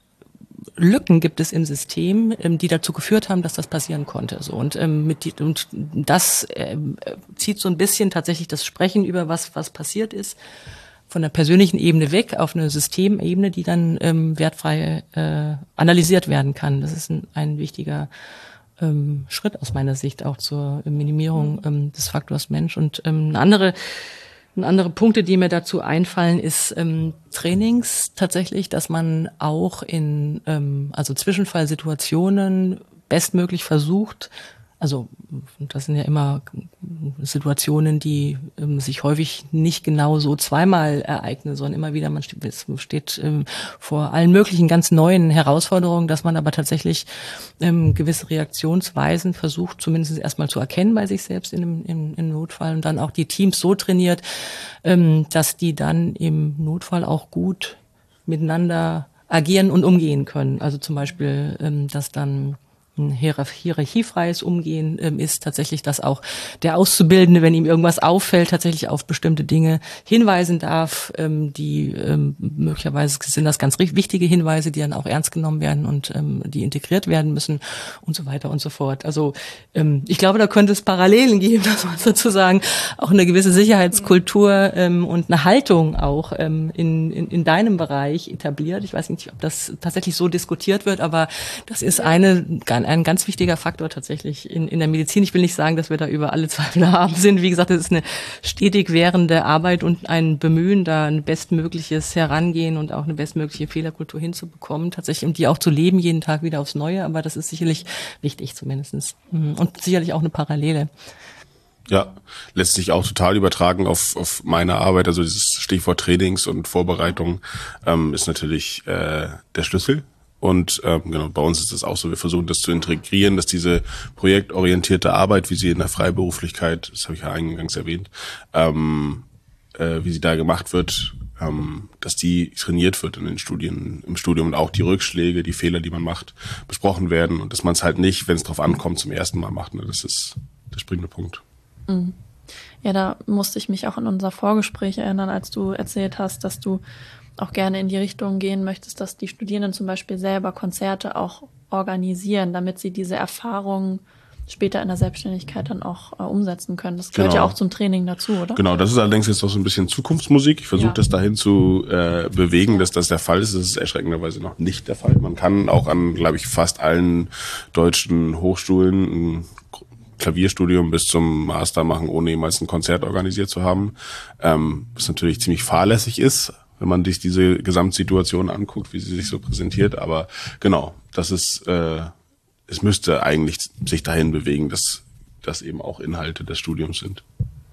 Lücken gibt es im System, ähm, die dazu geführt haben, dass das passieren konnte. So und ähm, mit die, und das äh, zieht so ein bisschen tatsächlich das Sprechen über was was passiert ist von der persönlichen Ebene weg auf eine Systemebene, die dann ähm, wertfrei äh, analysiert werden kann. Das ist ein, ein wichtiger Ähm, Schritt aus meiner Sicht auch zur Minimierung ähm, des Faktors Mensch. Und ähm, eine andere, eine andere Punkte, die mir dazu einfallen, ist ähm, Trainings tatsächlich, dass man auch in ähm, also Zwischenfallsituationen bestmöglich versucht, also das sind ja immer Situationen, die ähm, sich häufig nicht genau so zweimal ereignen, sondern immer wieder, man steht, steht ähm, vor allen möglichen ganz neuen Herausforderungen, dass man aber tatsächlich ähm, gewisse Reaktionsweisen versucht, zumindest erstmal zu erkennen bei sich selbst in einem, in, in Notfall und dann auch die Teams so trainiert, ähm, dass die dann im Notfall auch gut miteinander agieren und umgehen können. Also zum Beispiel, ähm, dass dann ein hierarchiefreies Umgehen ähm, ist tatsächlich, dass auch der Auszubildende, wenn ihm irgendwas auffällt, tatsächlich auf bestimmte Dinge hinweisen darf, ähm, die ähm, möglicherweise sind das ganz wichtige Hinweise, die dann auch ernst genommen werden und ähm, die integriert werden müssen und so weiter und so fort. Also ähm, ich glaube, da könnte es Parallelen geben, dass man sozusagen auch eine gewisse Sicherheitskultur ähm, und eine Haltung auch ähm, in, in, in deinem Bereich etabliert. Ich weiß nicht, ob das tatsächlich so diskutiert wird, aber das ist eine ein ganz wichtiger Faktor tatsächlich in, in der Medizin. Ich will nicht sagen, dass wir da über alle Zweifel haben sind. Wie gesagt, das ist eine stetig währende Arbeit und ein Bemühen, da ein bestmögliches Herangehen und auch eine bestmögliche Fehlerkultur hinzubekommen, tatsächlich, und die auch zu leben, jeden Tag wieder aufs Neue. Aber das ist sicherlich wichtig zumindest. Und sicherlich auch eine Parallele. Ja, lässt sich auch total übertragen auf, auf meine Arbeit. Also dieses Stichwort Trainings und Vorbereitung ähm, ist natürlich äh, der Schlüssel. Und ähm, genau, bei uns ist es auch so, wir versuchen das zu integrieren, dass diese projektorientierte Arbeit, wie sie in der Freiberuflichkeit, das habe ich ja eingangs erwähnt, ähm, äh, wie sie da gemacht wird, ähm, dass die trainiert wird in den Studien, im Studium und auch die Rückschläge, die Fehler, die man macht, besprochen werden und dass man es halt nicht, wenn es drauf ankommt, zum ersten Mal macht. Ne? Das ist der springende Punkt. Ja, da musste ich mich auch an unser Vorgespräch erinnern, als du erzählt hast, dass du auch gerne in die Richtung gehen möchtest, dass die Studierenden zum Beispiel selber Konzerte auch organisieren, damit sie diese Erfahrungen später in der Selbstständigkeit dann auch äh, umsetzen können. Das gehört Genau. ja auch zum Training dazu, oder? Genau, das ist allerdings jetzt auch so ein bisschen Zukunftsmusik. Ich versuche Ja. das dahin zu äh, bewegen, dass das der Fall ist. Das ist erschreckenderweise noch nicht der Fall. Man kann auch an, glaube ich, fast allen deutschen Hochschulen ein Klavierstudium bis zum Master machen, ohne jemals ein Konzert organisiert zu haben. Ähm, was natürlich ziemlich fahrlässig ist, wenn man sich diese Gesamtsituation anguckt, wie sie sich so präsentiert. Aber genau, das ist, äh, es müsste eigentlich sich dahin bewegen, dass das eben auch Inhalte des Studiums sind.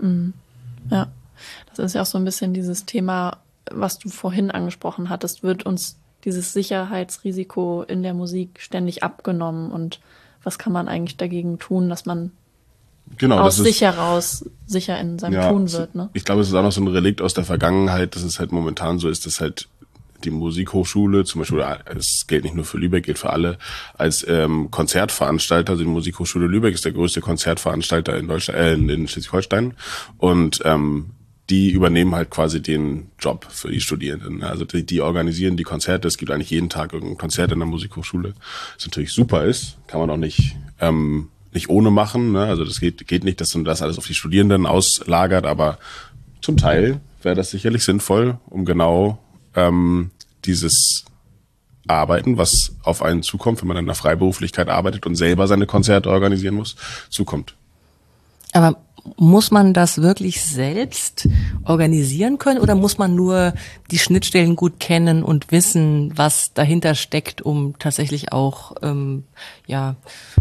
Ja, das ist ja auch so ein bisschen dieses Thema, was du vorhin angesprochen hattest, wird uns dieses Sicherheitsrisiko in der Musik ständig abgenommen und was kann man eigentlich dagegen tun, dass man Genau, aus das sich ist, heraus sicher in seinem ja, Tun wird, ne? Ich glaube, es ist auch noch so ein Relikt aus der Vergangenheit, dass es halt momentan so ist, dass halt die Musikhochschule, zum Beispiel, es gilt nicht nur für Lübeck, gilt für alle, als ähm, Konzertveranstalter, also die Musikhochschule Lübeck ist der größte Konzertveranstalter in Deutschland, äh, in Schleswig-Holstein und ähm, die übernehmen halt quasi den Job für die Studierenden. Also die, die organisieren die Konzerte. Es gibt eigentlich jeden Tag irgendein Konzert in der Musikhochschule. Was natürlich super ist, kann man auch nicht ähm, nicht ohne machen. Ne? Also das geht geht nicht, dass man das alles auf die Studierenden auslagert, aber zum Teil wäre das sicherlich sinnvoll, um genau ähm, dieses Arbeiten, was auf einen zukommt, wenn man in der Freiberuflichkeit arbeitet und selber seine Konzerte organisieren muss, zukommt. Aber muss man das wirklich selbst organisieren können oder muss man nur die Schnittstellen gut kennen und wissen, was dahinter steckt, um tatsächlich auch ähm, ja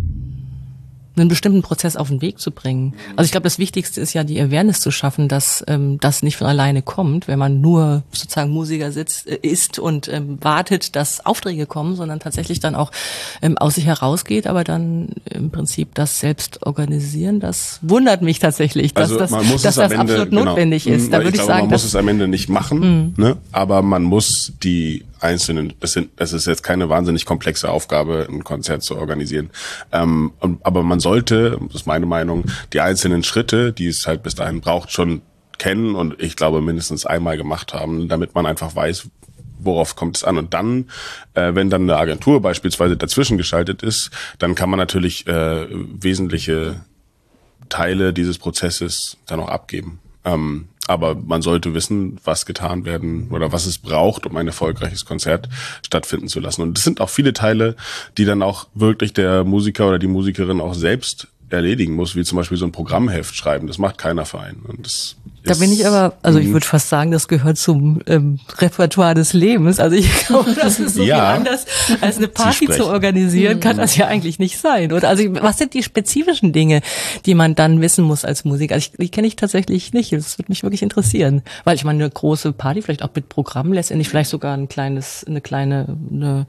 einen bestimmten Prozess auf den Weg zu bringen? Also ich glaube, das Wichtigste ist ja, die Awareness zu schaffen, dass ähm, das nicht von alleine kommt, wenn man nur sozusagen Musiker sitzt, äh, ist und ähm, wartet, dass Aufträge kommen, sondern tatsächlich dann auch ähm, aus sich herausgeht, aber dann im Prinzip das selbst organisieren, das wundert mich tatsächlich, dass Also das, man muss dass es am das Ende, absolut genau, notwendig ist. Da ich würde ich glaube, sagen, man muss dass, es am Ende nicht machen, ne? Aber man muss die einzelnen, das sind, das ist jetzt keine wahnsinnig komplexe Aufgabe, ein Konzert zu organisieren. Ähm, aber man sollte, das ist meine Meinung, die einzelnen Schritte, die es halt bis dahin braucht, schon kennen und ich glaube mindestens einmal gemacht haben, damit man einfach weiß, worauf kommt es an. Und dann, äh, wenn dann eine Agentur beispielsweise dazwischen geschaltet ist, dann kann man natürlich äh, wesentliche Teile dieses Prozesses dann auch abgeben. Ähm, aber man sollte wissen, was getan werden oder was es braucht, um ein erfolgreiches Konzert stattfinden zu lassen. Und es sind auch viele Teile, die dann auch wirklich der Musiker oder die Musikerin auch selbst erledigen muss, wie zum Beispiel so ein Programmheft schreiben. Das macht keiner Verein. Und das da bin ich aber, also ich würde fast sagen, das gehört zum ähm, Repertoire des Lebens. Also ich glaube, das ist so Ja. viel anders, als eine Party zu organisieren, kann das ja eigentlich nicht sein. Oder also was sind die spezifischen Dinge, die man dann wissen muss als Musiker? Also ich, die kenne ich tatsächlich nicht. Das würde mich wirklich interessieren, weil ich meine, eine große Party, vielleicht auch mit Programm, letztendlich vielleicht sogar ein kleines, eine kleine, eine,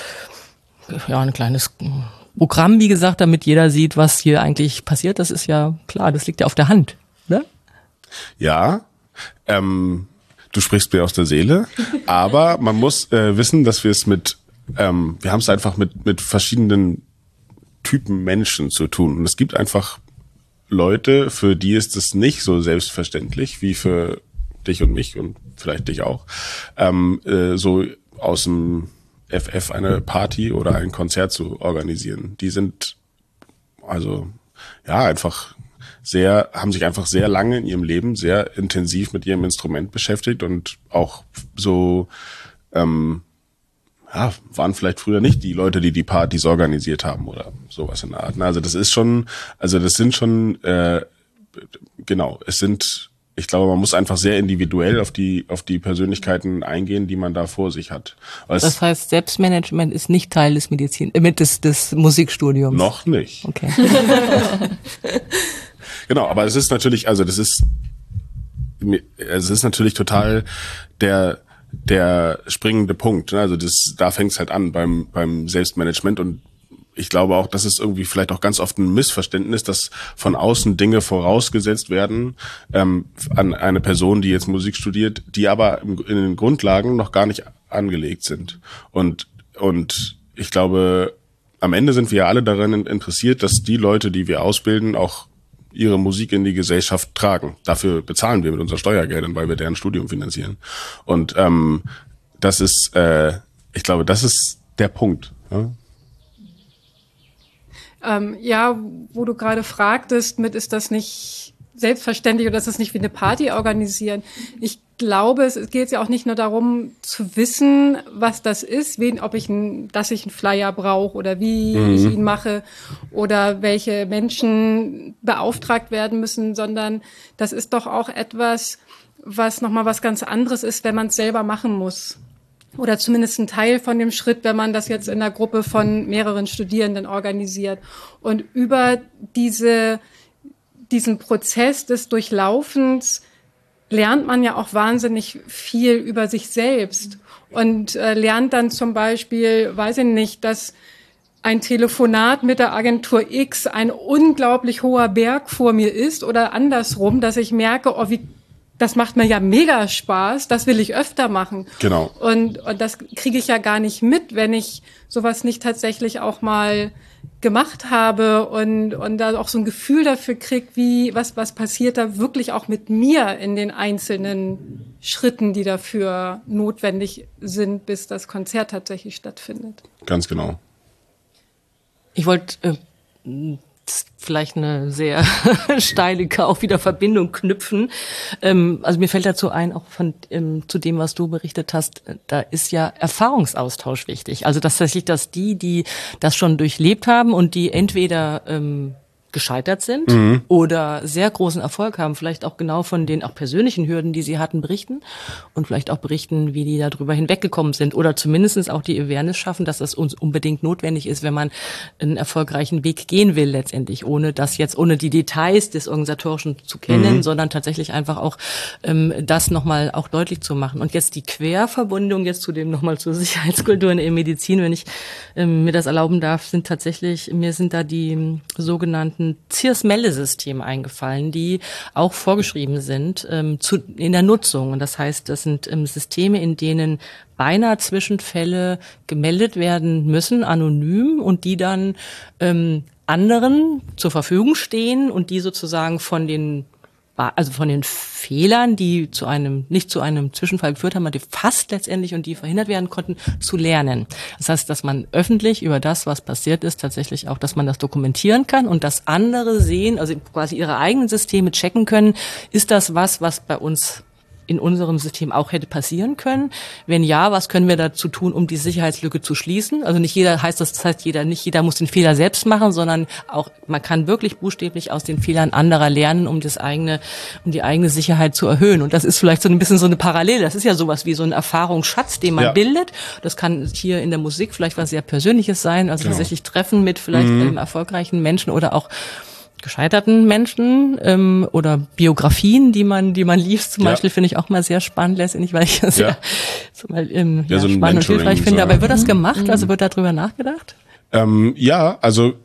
ja, ein kleines Programm, wie gesagt, damit jeder sieht, was hier eigentlich passiert. Das ist ja klar, das liegt ja auf der Hand, ne? Ja, ähm, du sprichst mir aus der Seele, aber man muss äh, wissen, dass wir es mit, ähm, wir haben es einfach mit mit verschiedenen Typen Menschen zu tun. Und es gibt einfach Leute, für die ist es nicht so selbstverständlich wie für dich und mich und vielleicht dich auch, ähm, äh, so aus dem F F eine Party oder ein Konzert zu organisieren. Die sind also ja einfach sehr, haben sich einfach sehr lange in ihrem Leben sehr intensiv mit ihrem Instrument beschäftigt und auch so, ähm, ja, waren vielleicht früher nicht die Leute, die die Partys organisiert haben oder sowas in der Art. Also das ist schon, also das sind schon, äh, genau, es sind, ich glaube, man muss einfach sehr individuell auf die auf die Persönlichkeiten eingehen, die man da vor sich hat. Weil Das heißt, Selbstmanagement ist nicht Teil des Medizin, äh, des, des Musikstudiums. noch nicht. Okay. Genau, aber es ist natürlich, also das ist, es ist natürlich total der der springende Punkt. Ne? Also das, da fängt es halt an beim beim Selbstmanagement, und ich glaube auch, das ist irgendwie vielleicht auch ganz oft ein Missverständnis, dass von außen Dinge vorausgesetzt werden ähm, an eine Person, die jetzt Musik studiert, die aber in den Grundlagen noch gar nicht angelegt sind. Und und ich glaube, am Ende sind wir ja alle daran interessiert, dass die Leute, die wir ausbilden, auch ihre Musik in die Gesellschaft tragen. Dafür bezahlen wir mit unseren Steuergeldern, weil wir deren Studium finanzieren. Und ähm, das ist, äh, ich glaube, das ist der Punkt. Ja, ähm, ja wo du gerade fragtest, mit ist das nicht selbstverständlich oder ist das nicht wie eine Party organisieren? Ich glaube, es geht ja auch nicht nur darum zu wissen, was das ist, wen, ob ich ein, dass ich einen Flyer brauche oder wie mhm. ich ihn mache oder welche Menschen beauftragt werden müssen, sondern das ist doch auch etwas, was nochmal was ganz anderes ist, wenn man es selber machen muss. Oder zumindest ein Teil von dem Schritt, wenn man das jetzt in einer Gruppe von mehreren Studierenden organisiert. Und über diese, diesen Prozess des Durchlaufens lernt man ja auch wahnsinnig viel über sich selbst und äh, lernt dann zum Beispiel, weiß ich nicht, dass ein Telefonat mit der Agentur X ein unglaublich hoher Berg vor mir ist oder andersrum, dass ich merke, oh, wie, das macht mir ja mega Spaß, das will ich öfter machen. Genau. Und, und das kriege ich ja gar nicht mit, wenn ich sowas nicht tatsächlich auch mal gemacht habe und, und da auch so ein Gefühl dafür kriege, wie, was, was passiert da wirklich auch mit mir in den einzelnen Schritten, die dafür notwendig sind, bis das Konzert tatsächlich stattfindet. Ganz genau. Ich wollte äh, vielleicht eine sehr steile auch wieder Verbindung knüpfen. Ähm, also mir fällt dazu ein, auch von ähm, zu dem, was du berichtet hast, da ist ja Erfahrungsaustausch wichtig. Also tatsächlich, dass die, die das schon durchlebt haben und die entweder ähm, gescheitert sind mhm. oder sehr großen Erfolg haben, vielleicht auch genau von den auch persönlichen Hürden, die sie hatten, berichten und vielleicht auch berichten, wie die darüber hinweggekommen sind oder zumindest auch die Awareness schaffen, dass es uns unbedingt notwendig ist, wenn man einen erfolgreichen Weg gehen will letztendlich, ohne das jetzt, ohne die Details des Organisatorischen zu kennen, mhm. sondern tatsächlich einfach auch ähm, das nochmal auch deutlich zu machen. Und jetzt die Querverbindung jetzt zu dem nochmal zur Sicherheitskultur in der Medizin, wenn ich ähm, mir das erlauben darf, sind tatsächlich, mir sind da die ähm, sogenannten C I R S-Meldesystem eingefallen, die auch vorgeschrieben sind ähm, zu, in der Nutzung. Und das heißt, das sind ähm, Systeme, in denen beinahe Zwischenfälle gemeldet werden müssen, anonym, und die dann ähm, anderen zur Verfügung stehen und die sozusagen von den also von den Fehlern, die zu einem, nicht zu einem Zwischenfall geführt haben, die fast letztendlich und die verhindert werden konnten, zu lernen. Das heißt, dass man öffentlich über das, was passiert ist, tatsächlich auch, dass man das dokumentieren kann und dass andere sehen, also quasi ihre eigenen Systeme checken können, ist das was, was bei uns in unserem System auch hätte passieren können? Wenn ja, was können wir dazu tun, um die Sicherheitslücke zu schließen? Also nicht jeder heißt das, das heißt jeder, nicht jeder muss den Fehler selbst machen, sondern auch, man kann wirklich buchstäblich aus den Fehlern anderer lernen, um das eigene, um die eigene Sicherheit zu erhöhen. Und das ist vielleicht so ein bisschen so eine Parallele. Das ist ja sowas wie so ein Erfahrungsschatz, den man ja. bildet. Das kann hier in der Musik vielleicht was sehr Persönliches sein, also genau. tatsächlich Treffen mit vielleicht mhm. einem erfolgreichen Menschen oder auch gescheiterten Menschen ähm, oder Biografien, die man, die man liest, zum ja. Beispiel, finde ich auch mal sehr spannend letztendlich, weil ich das ja. sehr so mal, ähm, ja, ja, so spannend und hilfreich finde. So. Aber wird das gemacht? Also wird darüber nachgedacht? Ähm, ja, also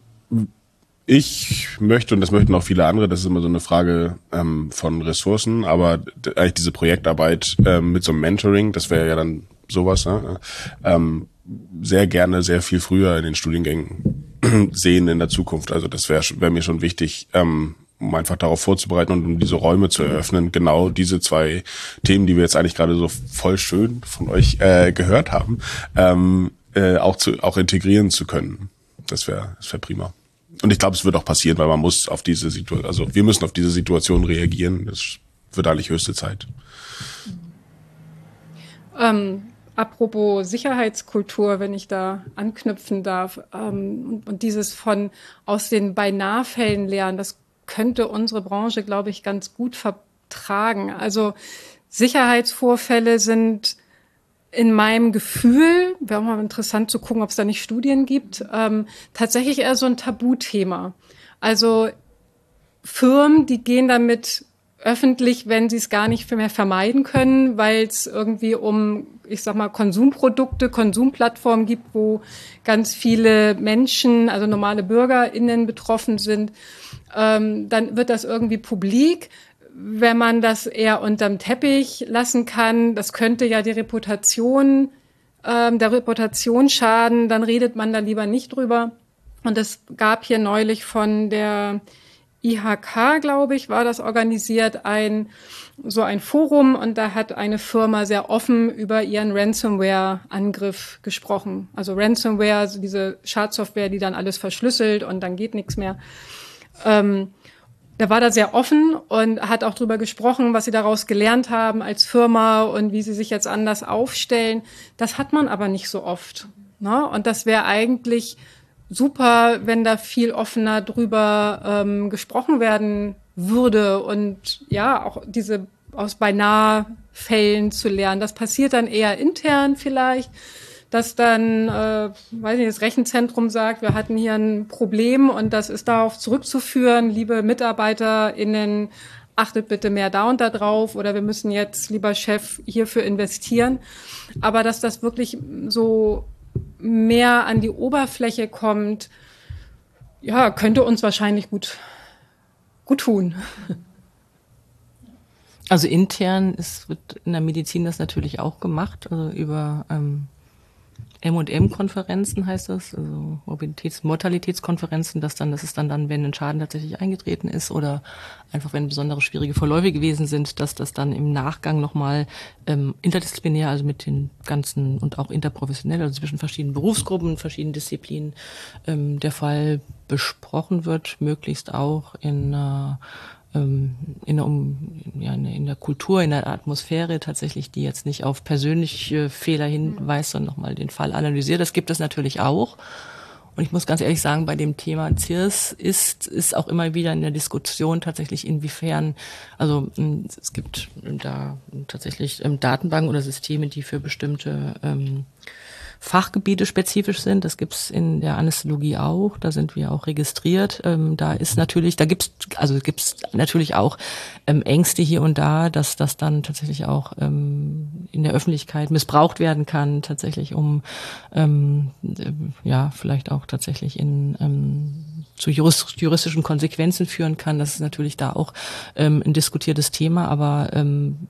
ich möchte, und das möchten auch viele andere, das ist immer so eine Frage ähm, von Ressourcen, aber eigentlich diese Projektarbeit ähm, mit so einem Mentoring, das wäre ja dann sowas, ne? ähm, sehr gerne sehr viel früher in den Studiengängen sehen in der Zukunft. Also das wäre wär mir schon wichtig, ähm, um einfach darauf vorzubereiten und um diese Räume zu eröffnen, genau diese zwei Themen, die wir jetzt eigentlich gerade so voll schön von euch äh, gehört haben, ähm, äh, auch zu auch integrieren zu können. Das wäre das wäre prima. Und ich glaube, es wird auch passieren, weil man muss auf diese Situation, also wir müssen auf diese Situation reagieren. Das wird eigentlich höchste Zeit. Ähm. Apropos Sicherheitskultur, wenn ich da anknüpfen darf, ähm, und, und dieses von aus den Beinahe-Fällen lernen, das könnte unsere Branche, glaube ich, ganz gut vertragen. Also Sicherheitsvorfälle sind in meinem Gefühl, wäre auch mal interessant zu gucken, ob es da nicht Studien gibt, ähm, tatsächlich eher so ein Tabuthema. Also Firmen, die gehen damit öffentlich, wenn sie es gar nicht mehr vermeiden können, weil es irgendwie um, ich sag mal, Konsumprodukte, Konsumplattformen gibt, wo ganz viele Menschen, also normale BürgerInnen betroffen sind. Ähm, dann wird das irgendwie publik. Wenn man das eher unterm Teppich lassen kann, das könnte ja die Reputation, ähm, der Reputation schaden, dann redet man da lieber nicht drüber. Und es gab hier neulich von der I H K, glaube ich, war das organisiert, ein so ein Forum, und da hat eine Firma sehr offen über ihren Ransomware-Angriff gesprochen. Also Ransomware, also diese Schadsoftware, die dann alles verschlüsselt und dann geht nichts mehr. Ähm, der war da sehr offen und hat auch drüber gesprochen, was sie daraus gelernt haben als Firma und wie sie sich jetzt anders aufstellen. Das hat man aber nicht so oft, ne? Und das wäre eigentlich super, wenn da viel offener drüber ähm, gesprochen werden würde und ja, auch diese aus beinahe Fällen zu lernen. Das passiert dann eher intern vielleicht, dass dann, äh, weiß nicht, das Rechenzentrum sagt, wir hatten hier ein Problem und das ist darauf zurückzuführen, liebe MitarbeiterInnen, achtet bitte mehr da und da drauf, oder wir müssen jetzt, lieber Chef, hierfür investieren. Aber dass das wirklich so mehr an die Oberfläche kommt, ja, könnte uns wahrscheinlich gut, gut tun. Also intern ist, wird in der Medizin das natürlich auch gemacht, also über ähm, M und M-Konferenzen heißt das, also Mobilitäts-, Mortalitätskonferenzen, dass dann, das ist dann dann, wenn ein Schaden tatsächlich eingetreten ist oder einfach wenn besondere schwierige Verläufe gewesen sind, dass das dann im Nachgang nochmal ähm, interdisziplinär, also mit den ganzen und auch interprofessionell, also zwischen verschiedenen Berufsgruppen, verschiedenen Disziplinen, ähm, der Fall besprochen wird, möglichst auch in äh, in der, um, ja, in der Kultur, in der Atmosphäre tatsächlich, die jetzt nicht auf persönliche Fehler hinweist, sondern nochmal den Fall analysiert. Das gibt es natürlich auch. Und ich muss ganz ehrlich sagen, bei dem Thema C I R S ist, ist auch immer wieder in der Diskussion tatsächlich inwiefern, also es gibt da tatsächlich Datenbanken oder Systeme, die für bestimmte ähm, Fachgebiete spezifisch sind. Das gibt's in der Anästhesiologie auch. Da sind wir auch registriert. Ähm, da ist natürlich, da gibt's, also gibt's natürlich auch ähm, Ängste hier und da, dass das dann tatsächlich auch ähm, in der Öffentlichkeit missbraucht werden kann, tatsächlich um ähm, äh, ja vielleicht auch tatsächlich in ähm, zu jurist, juristischen Konsequenzen führen kann. Das ist natürlich da auch ähm, ein diskutiertes Thema, aber ähm,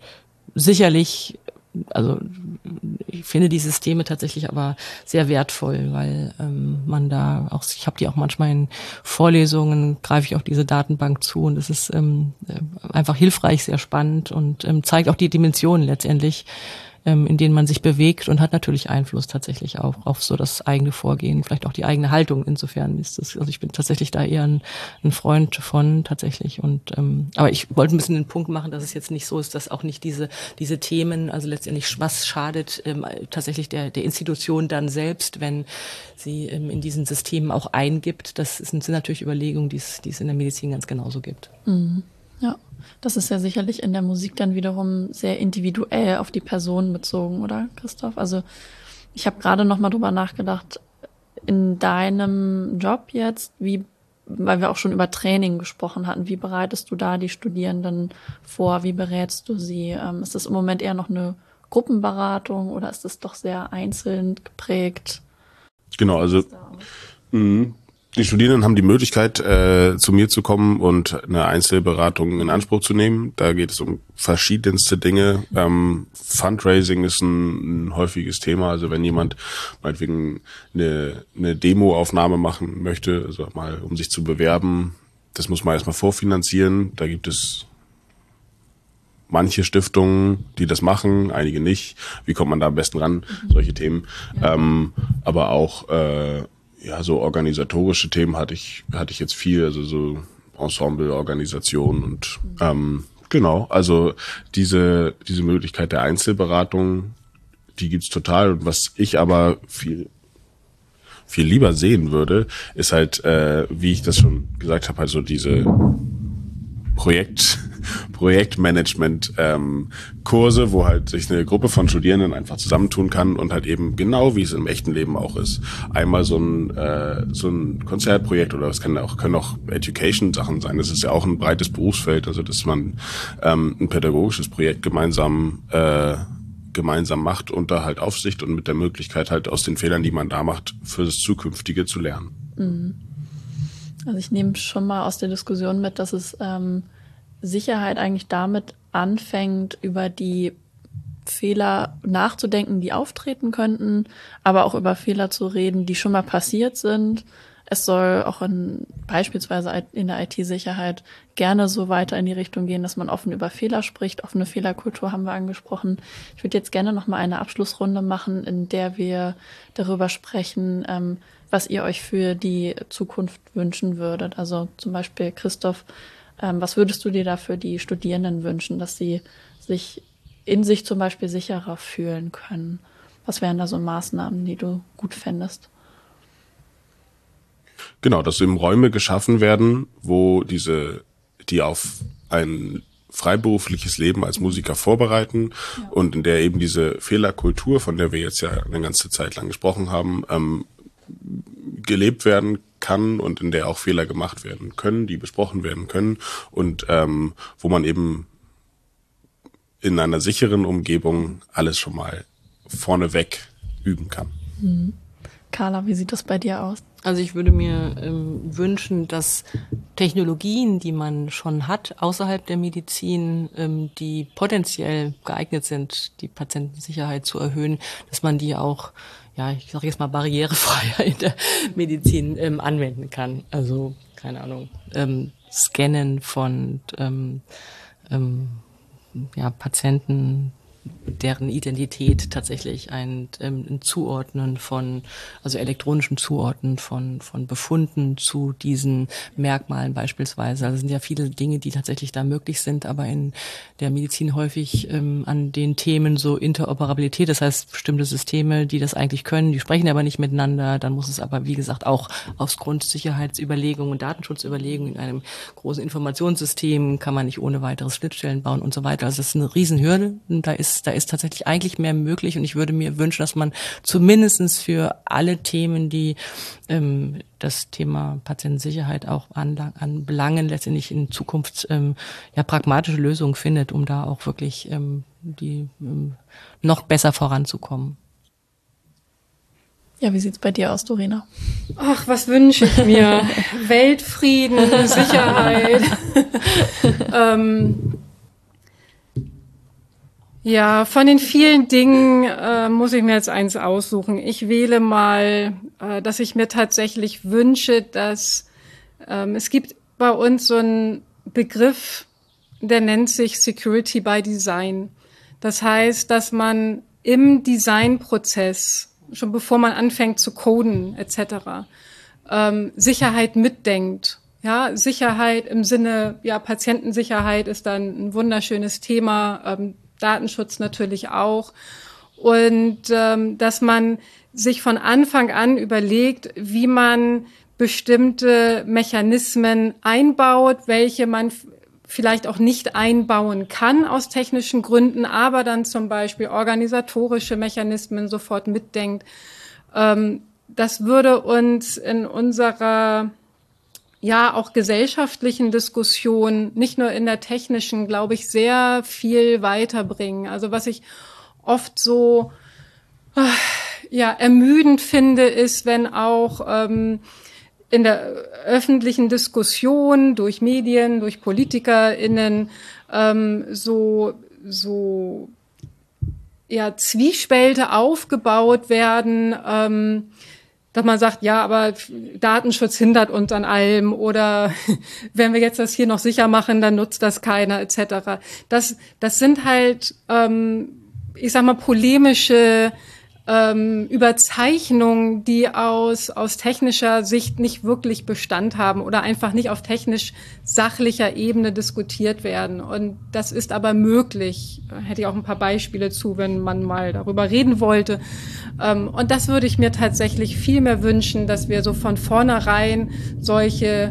sicherlich, also ich finde die Systeme tatsächlich aber sehr wertvoll, weil ähm, man da auch, ich habe die auch manchmal in Vorlesungen, greife ich auch diese Datenbank zu, und es ist ähm, einfach hilfreich, sehr spannend und ähm, zeigt auch die Dimensionen letztendlich, ähm, in denen man sich bewegt, und hat natürlich Einfluss tatsächlich auch auf so das eigene Vorgehen, vielleicht auch die eigene Haltung. Insofern ist das, also ich bin tatsächlich da eher ein, ein Freund von tatsächlich, und ähm, aber ich wollte ein bisschen den Punkt machen, dass es jetzt nicht so ist, dass auch nicht diese diese Themen, also letztendlich was schadet ähm, tatsächlich der der Institution dann selbst, wenn sie ähm, in diesen Systemen auch eingibt. Das sind, sind natürlich Überlegungen, die es die es in der Medizin ganz genauso gibt. Mhm. Ja, das ist ja sicherlich in der Musik dann wiederum sehr individuell auf die Person bezogen, oder Christoph? Also ich habe gerade noch mal drüber nachgedacht, in deinem Job jetzt, wie, weil wir auch schon über Training gesprochen hatten, wie bereitest du da die Studierenden vor, wie berätst du sie? Ähm, ist das im Moment eher noch eine Gruppenberatung oder ist das doch sehr einzeln geprägt? Genau, also mh. Die Studierenden haben die Möglichkeit, äh, zu mir zu kommen und eine Einzelberatung in Anspruch zu nehmen. Da geht es um verschiedenste Dinge. Ähm, Fundraising ist ein, ein häufiges Thema. Also wenn jemand meinetwegen eine, eine Demoaufnahme machen möchte, also mal um sich zu bewerben, das muss man erstmal vorfinanzieren. Da gibt es manche Stiftungen, die das machen, einige nicht. Wie kommt man da am besten ran? Mhm. Solche Themen. Ja. Ähm, aber auch äh, ja, so organisatorische Themen hatte ich, hatte ich jetzt viel, also so Ensemble-Organisation und ähm, genau, also diese diese Möglichkeit der Einzelberatung, die gibt's total. Und was ich aber viel viel lieber sehen würde, ist halt, äh, wie ich das schon gesagt habe, halt so diese Projekt Projektmanagement-Kurse, ähm, wo halt sich eine Gruppe von Studierenden einfach zusammentun kann und halt eben genau, wie es im echten Leben auch ist, einmal so ein äh, so ein Konzertprojekt oder es kann auch können auch Education-Sachen sein. Das ist ja auch ein breites Berufsfeld, also dass man ähm, ein pädagogisches Projekt gemeinsam äh, gemeinsam macht unter halt Aufsicht und mit der Möglichkeit halt aus den Fehlern, die man da macht, für das Zukünftige zu lernen. Mhm. Also ich nehme schon mal aus der Diskussion mit, dass es ähm, Sicherheit eigentlich damit anfängt, über die Fehler nachzudenken, die auftreten könnten, aber auch über Fehler zu reden, die schon mal passiert sind. Es soll auch in, beispielsweise in der I T-Sicherheit gerne so weiter in die Richtung gehen, dass man offen über Fehler spricht. Offene Fehlerkultur haben wir angesprochen. Ich würde jetzt gerne noch mal eine Abschlussrunde machen, in der wir darüber sprechen, ähm, was ihr euch für die Zukunft wünschen würdet. Also zum Beispiel, Christoph, ähm, was würdest du dir da für die Studierenden wünschen, dass sie sich in sich zum Beispiel sicherer fühlen können? Was wären da so Maßnahmen, die du gut fändest? Genau, dass eben Räume geschaffen werden, wo diese, die auf ein freiberufliches Leben als Musiker vorbereiten ja. und in der eben diese Fehlerkultur, von der wir jetzt ja eine ganze Zeit lang gesprochen haben, ähm, gelebt werden kann und in der auch Fehler gemacht werden können, die besprochen werden können und ähm, wo man eben in einer sicheren Umgebung alles schon mal vorneweg üben kann. Mhm. Carla, wie sieht das bei dir aus? Also ich würde mir ähm, wünschen, dass Technologien, die man schon hat, außerhalb der Medizin, ähm, die potenziell geeignet sind, die Patientensicherheit zu erhöhen, dass man die auch, ja, ich sage jetzt mal barrierefreier in der Medizin ähm, anwenden kann. Also, keine Ahnung, ähm, Scannen von ähm, ähm, ja, Patienten, deren Identität tatsächlich ein, ähm, ein Zuordnen von, also elektronischen Zuordnen von von Befunden zu diesen Merkmalen beispielsweise. Also es sind ja viele Dinge, die tatsächlich da möglich sind, aber in der Medizin häufig ähm, an den Themen so Interoperabilität, das heißt bestimmte Systeme, die das eigentlich können, die sprechen aber nicht miteinander. Dann muss es aber, wie gesagt, auch aus Grundsicherheitsüberlegungen und Datenschutzüberlegungen in einem großen Informationssystem kann man nicht ohne weiteres Schnittstellen bauen und so weiter. Also das ist eine Riesenhürde und da ist Da ist tatsächlich eigentlich mehr möglich und ich würde mir wünschen, dass man zumindestens für alle Themen, die ähm, das Thema Patientensicherheit auch anbelangen, letztendlich in Zukunft ähm, ja pragmatische Lösungen findet, um da auch wirklich ähm, die ähm, noch besser voranzukommen. Ja, wie sieht's bei dir aus, Dorina? Ach, was wünsche ich mir? Weltfrieden, Sicherheit. ähm, Ja, von den vielen Dingen äh, muss ich mir jetzt eins aussuchen. Ich wähle mal, äh, dass ich mir tatsächlich wünsche, dass ähm, es gibt bei uns so einen Begriff, der nennt sich Security by Design. Das heißt, dass man im Designprozess, schon bevor man anfängt zu coden et cetera, ähm, Sicherheit mitdenkt. Ja, Sicherheit im Sinne, ja, Patientensicherheit ist dann ein wunderschönes Thema. Ähm, Datenschutz natürlich auch. Und ähm, dass man sich von Anfang an überlegt, wie man bestimmte Mechanismen einbaut, welche man f- vielleicht auch nicht einbauen kann aus technischen Gründen, aber dann zum Beispiel organisatorische Mechanismen sofort mitdenkt. Ähm, das würde uns in unserer ja auch gesellschaftlichen Diskussion, nicht nur in der technischen, glaube ich, sehr viel weiterbringen. Also was ich oft so ja ermüdend finde, ist, wenn auch ähm, in der öffentlichen Diskussion durch Medien, durch PolitikerInnen ähm, so so ja Zwiespälte aufgebaut werden, ähm, dass man sagt, ja, aber Datenschutz hindert uns an allem oder wenn wir jetzt das hier noch sicher machen, dann nutzt das keiner et cetera. Das, das sind halt, ähm, ich sag mal, polemische ähm, Überzeichnungen, die aus, aus technischer Sicht nicht wirklich Bestand haben oder einfach nicht auf technisch sachlicher Ebene diskutiert werden. Und das ist aber möglich. Hätte ich auch ein paar Beispiele zu, wenn man mal darüber reden wollte. Ähm, und das würde ich mir tatsächlich viel mehr wünschen, dass wir so von vornherein solche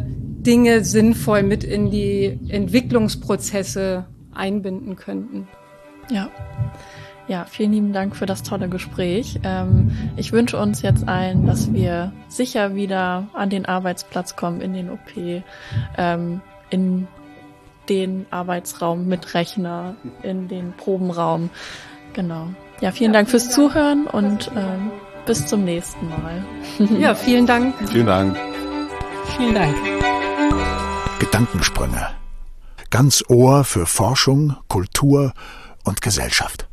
Dinge sinnvoll mit in die Entwicklungsprozesse einbinden könnten. Ja. Ja, vielen lieben Dank für das tolle Gespräch. Ähm, ich wünsche uns jetzt allen, dass wir sicher wieder an den Arbeitsplatz kommen, in den O P, ähm, in den Arbeitsraum mit Rechner, in den Probenraum. Genau. Ja, vielen ja, Dank fürs Dank. Zuhören und ähm, bis zum nächsten Mal. Ja, vielen Dank. Vielen Dank. Vielen Dank. Gedankensprünge. Ganz Ohr für Forschung, Kultur und Gesellschaft.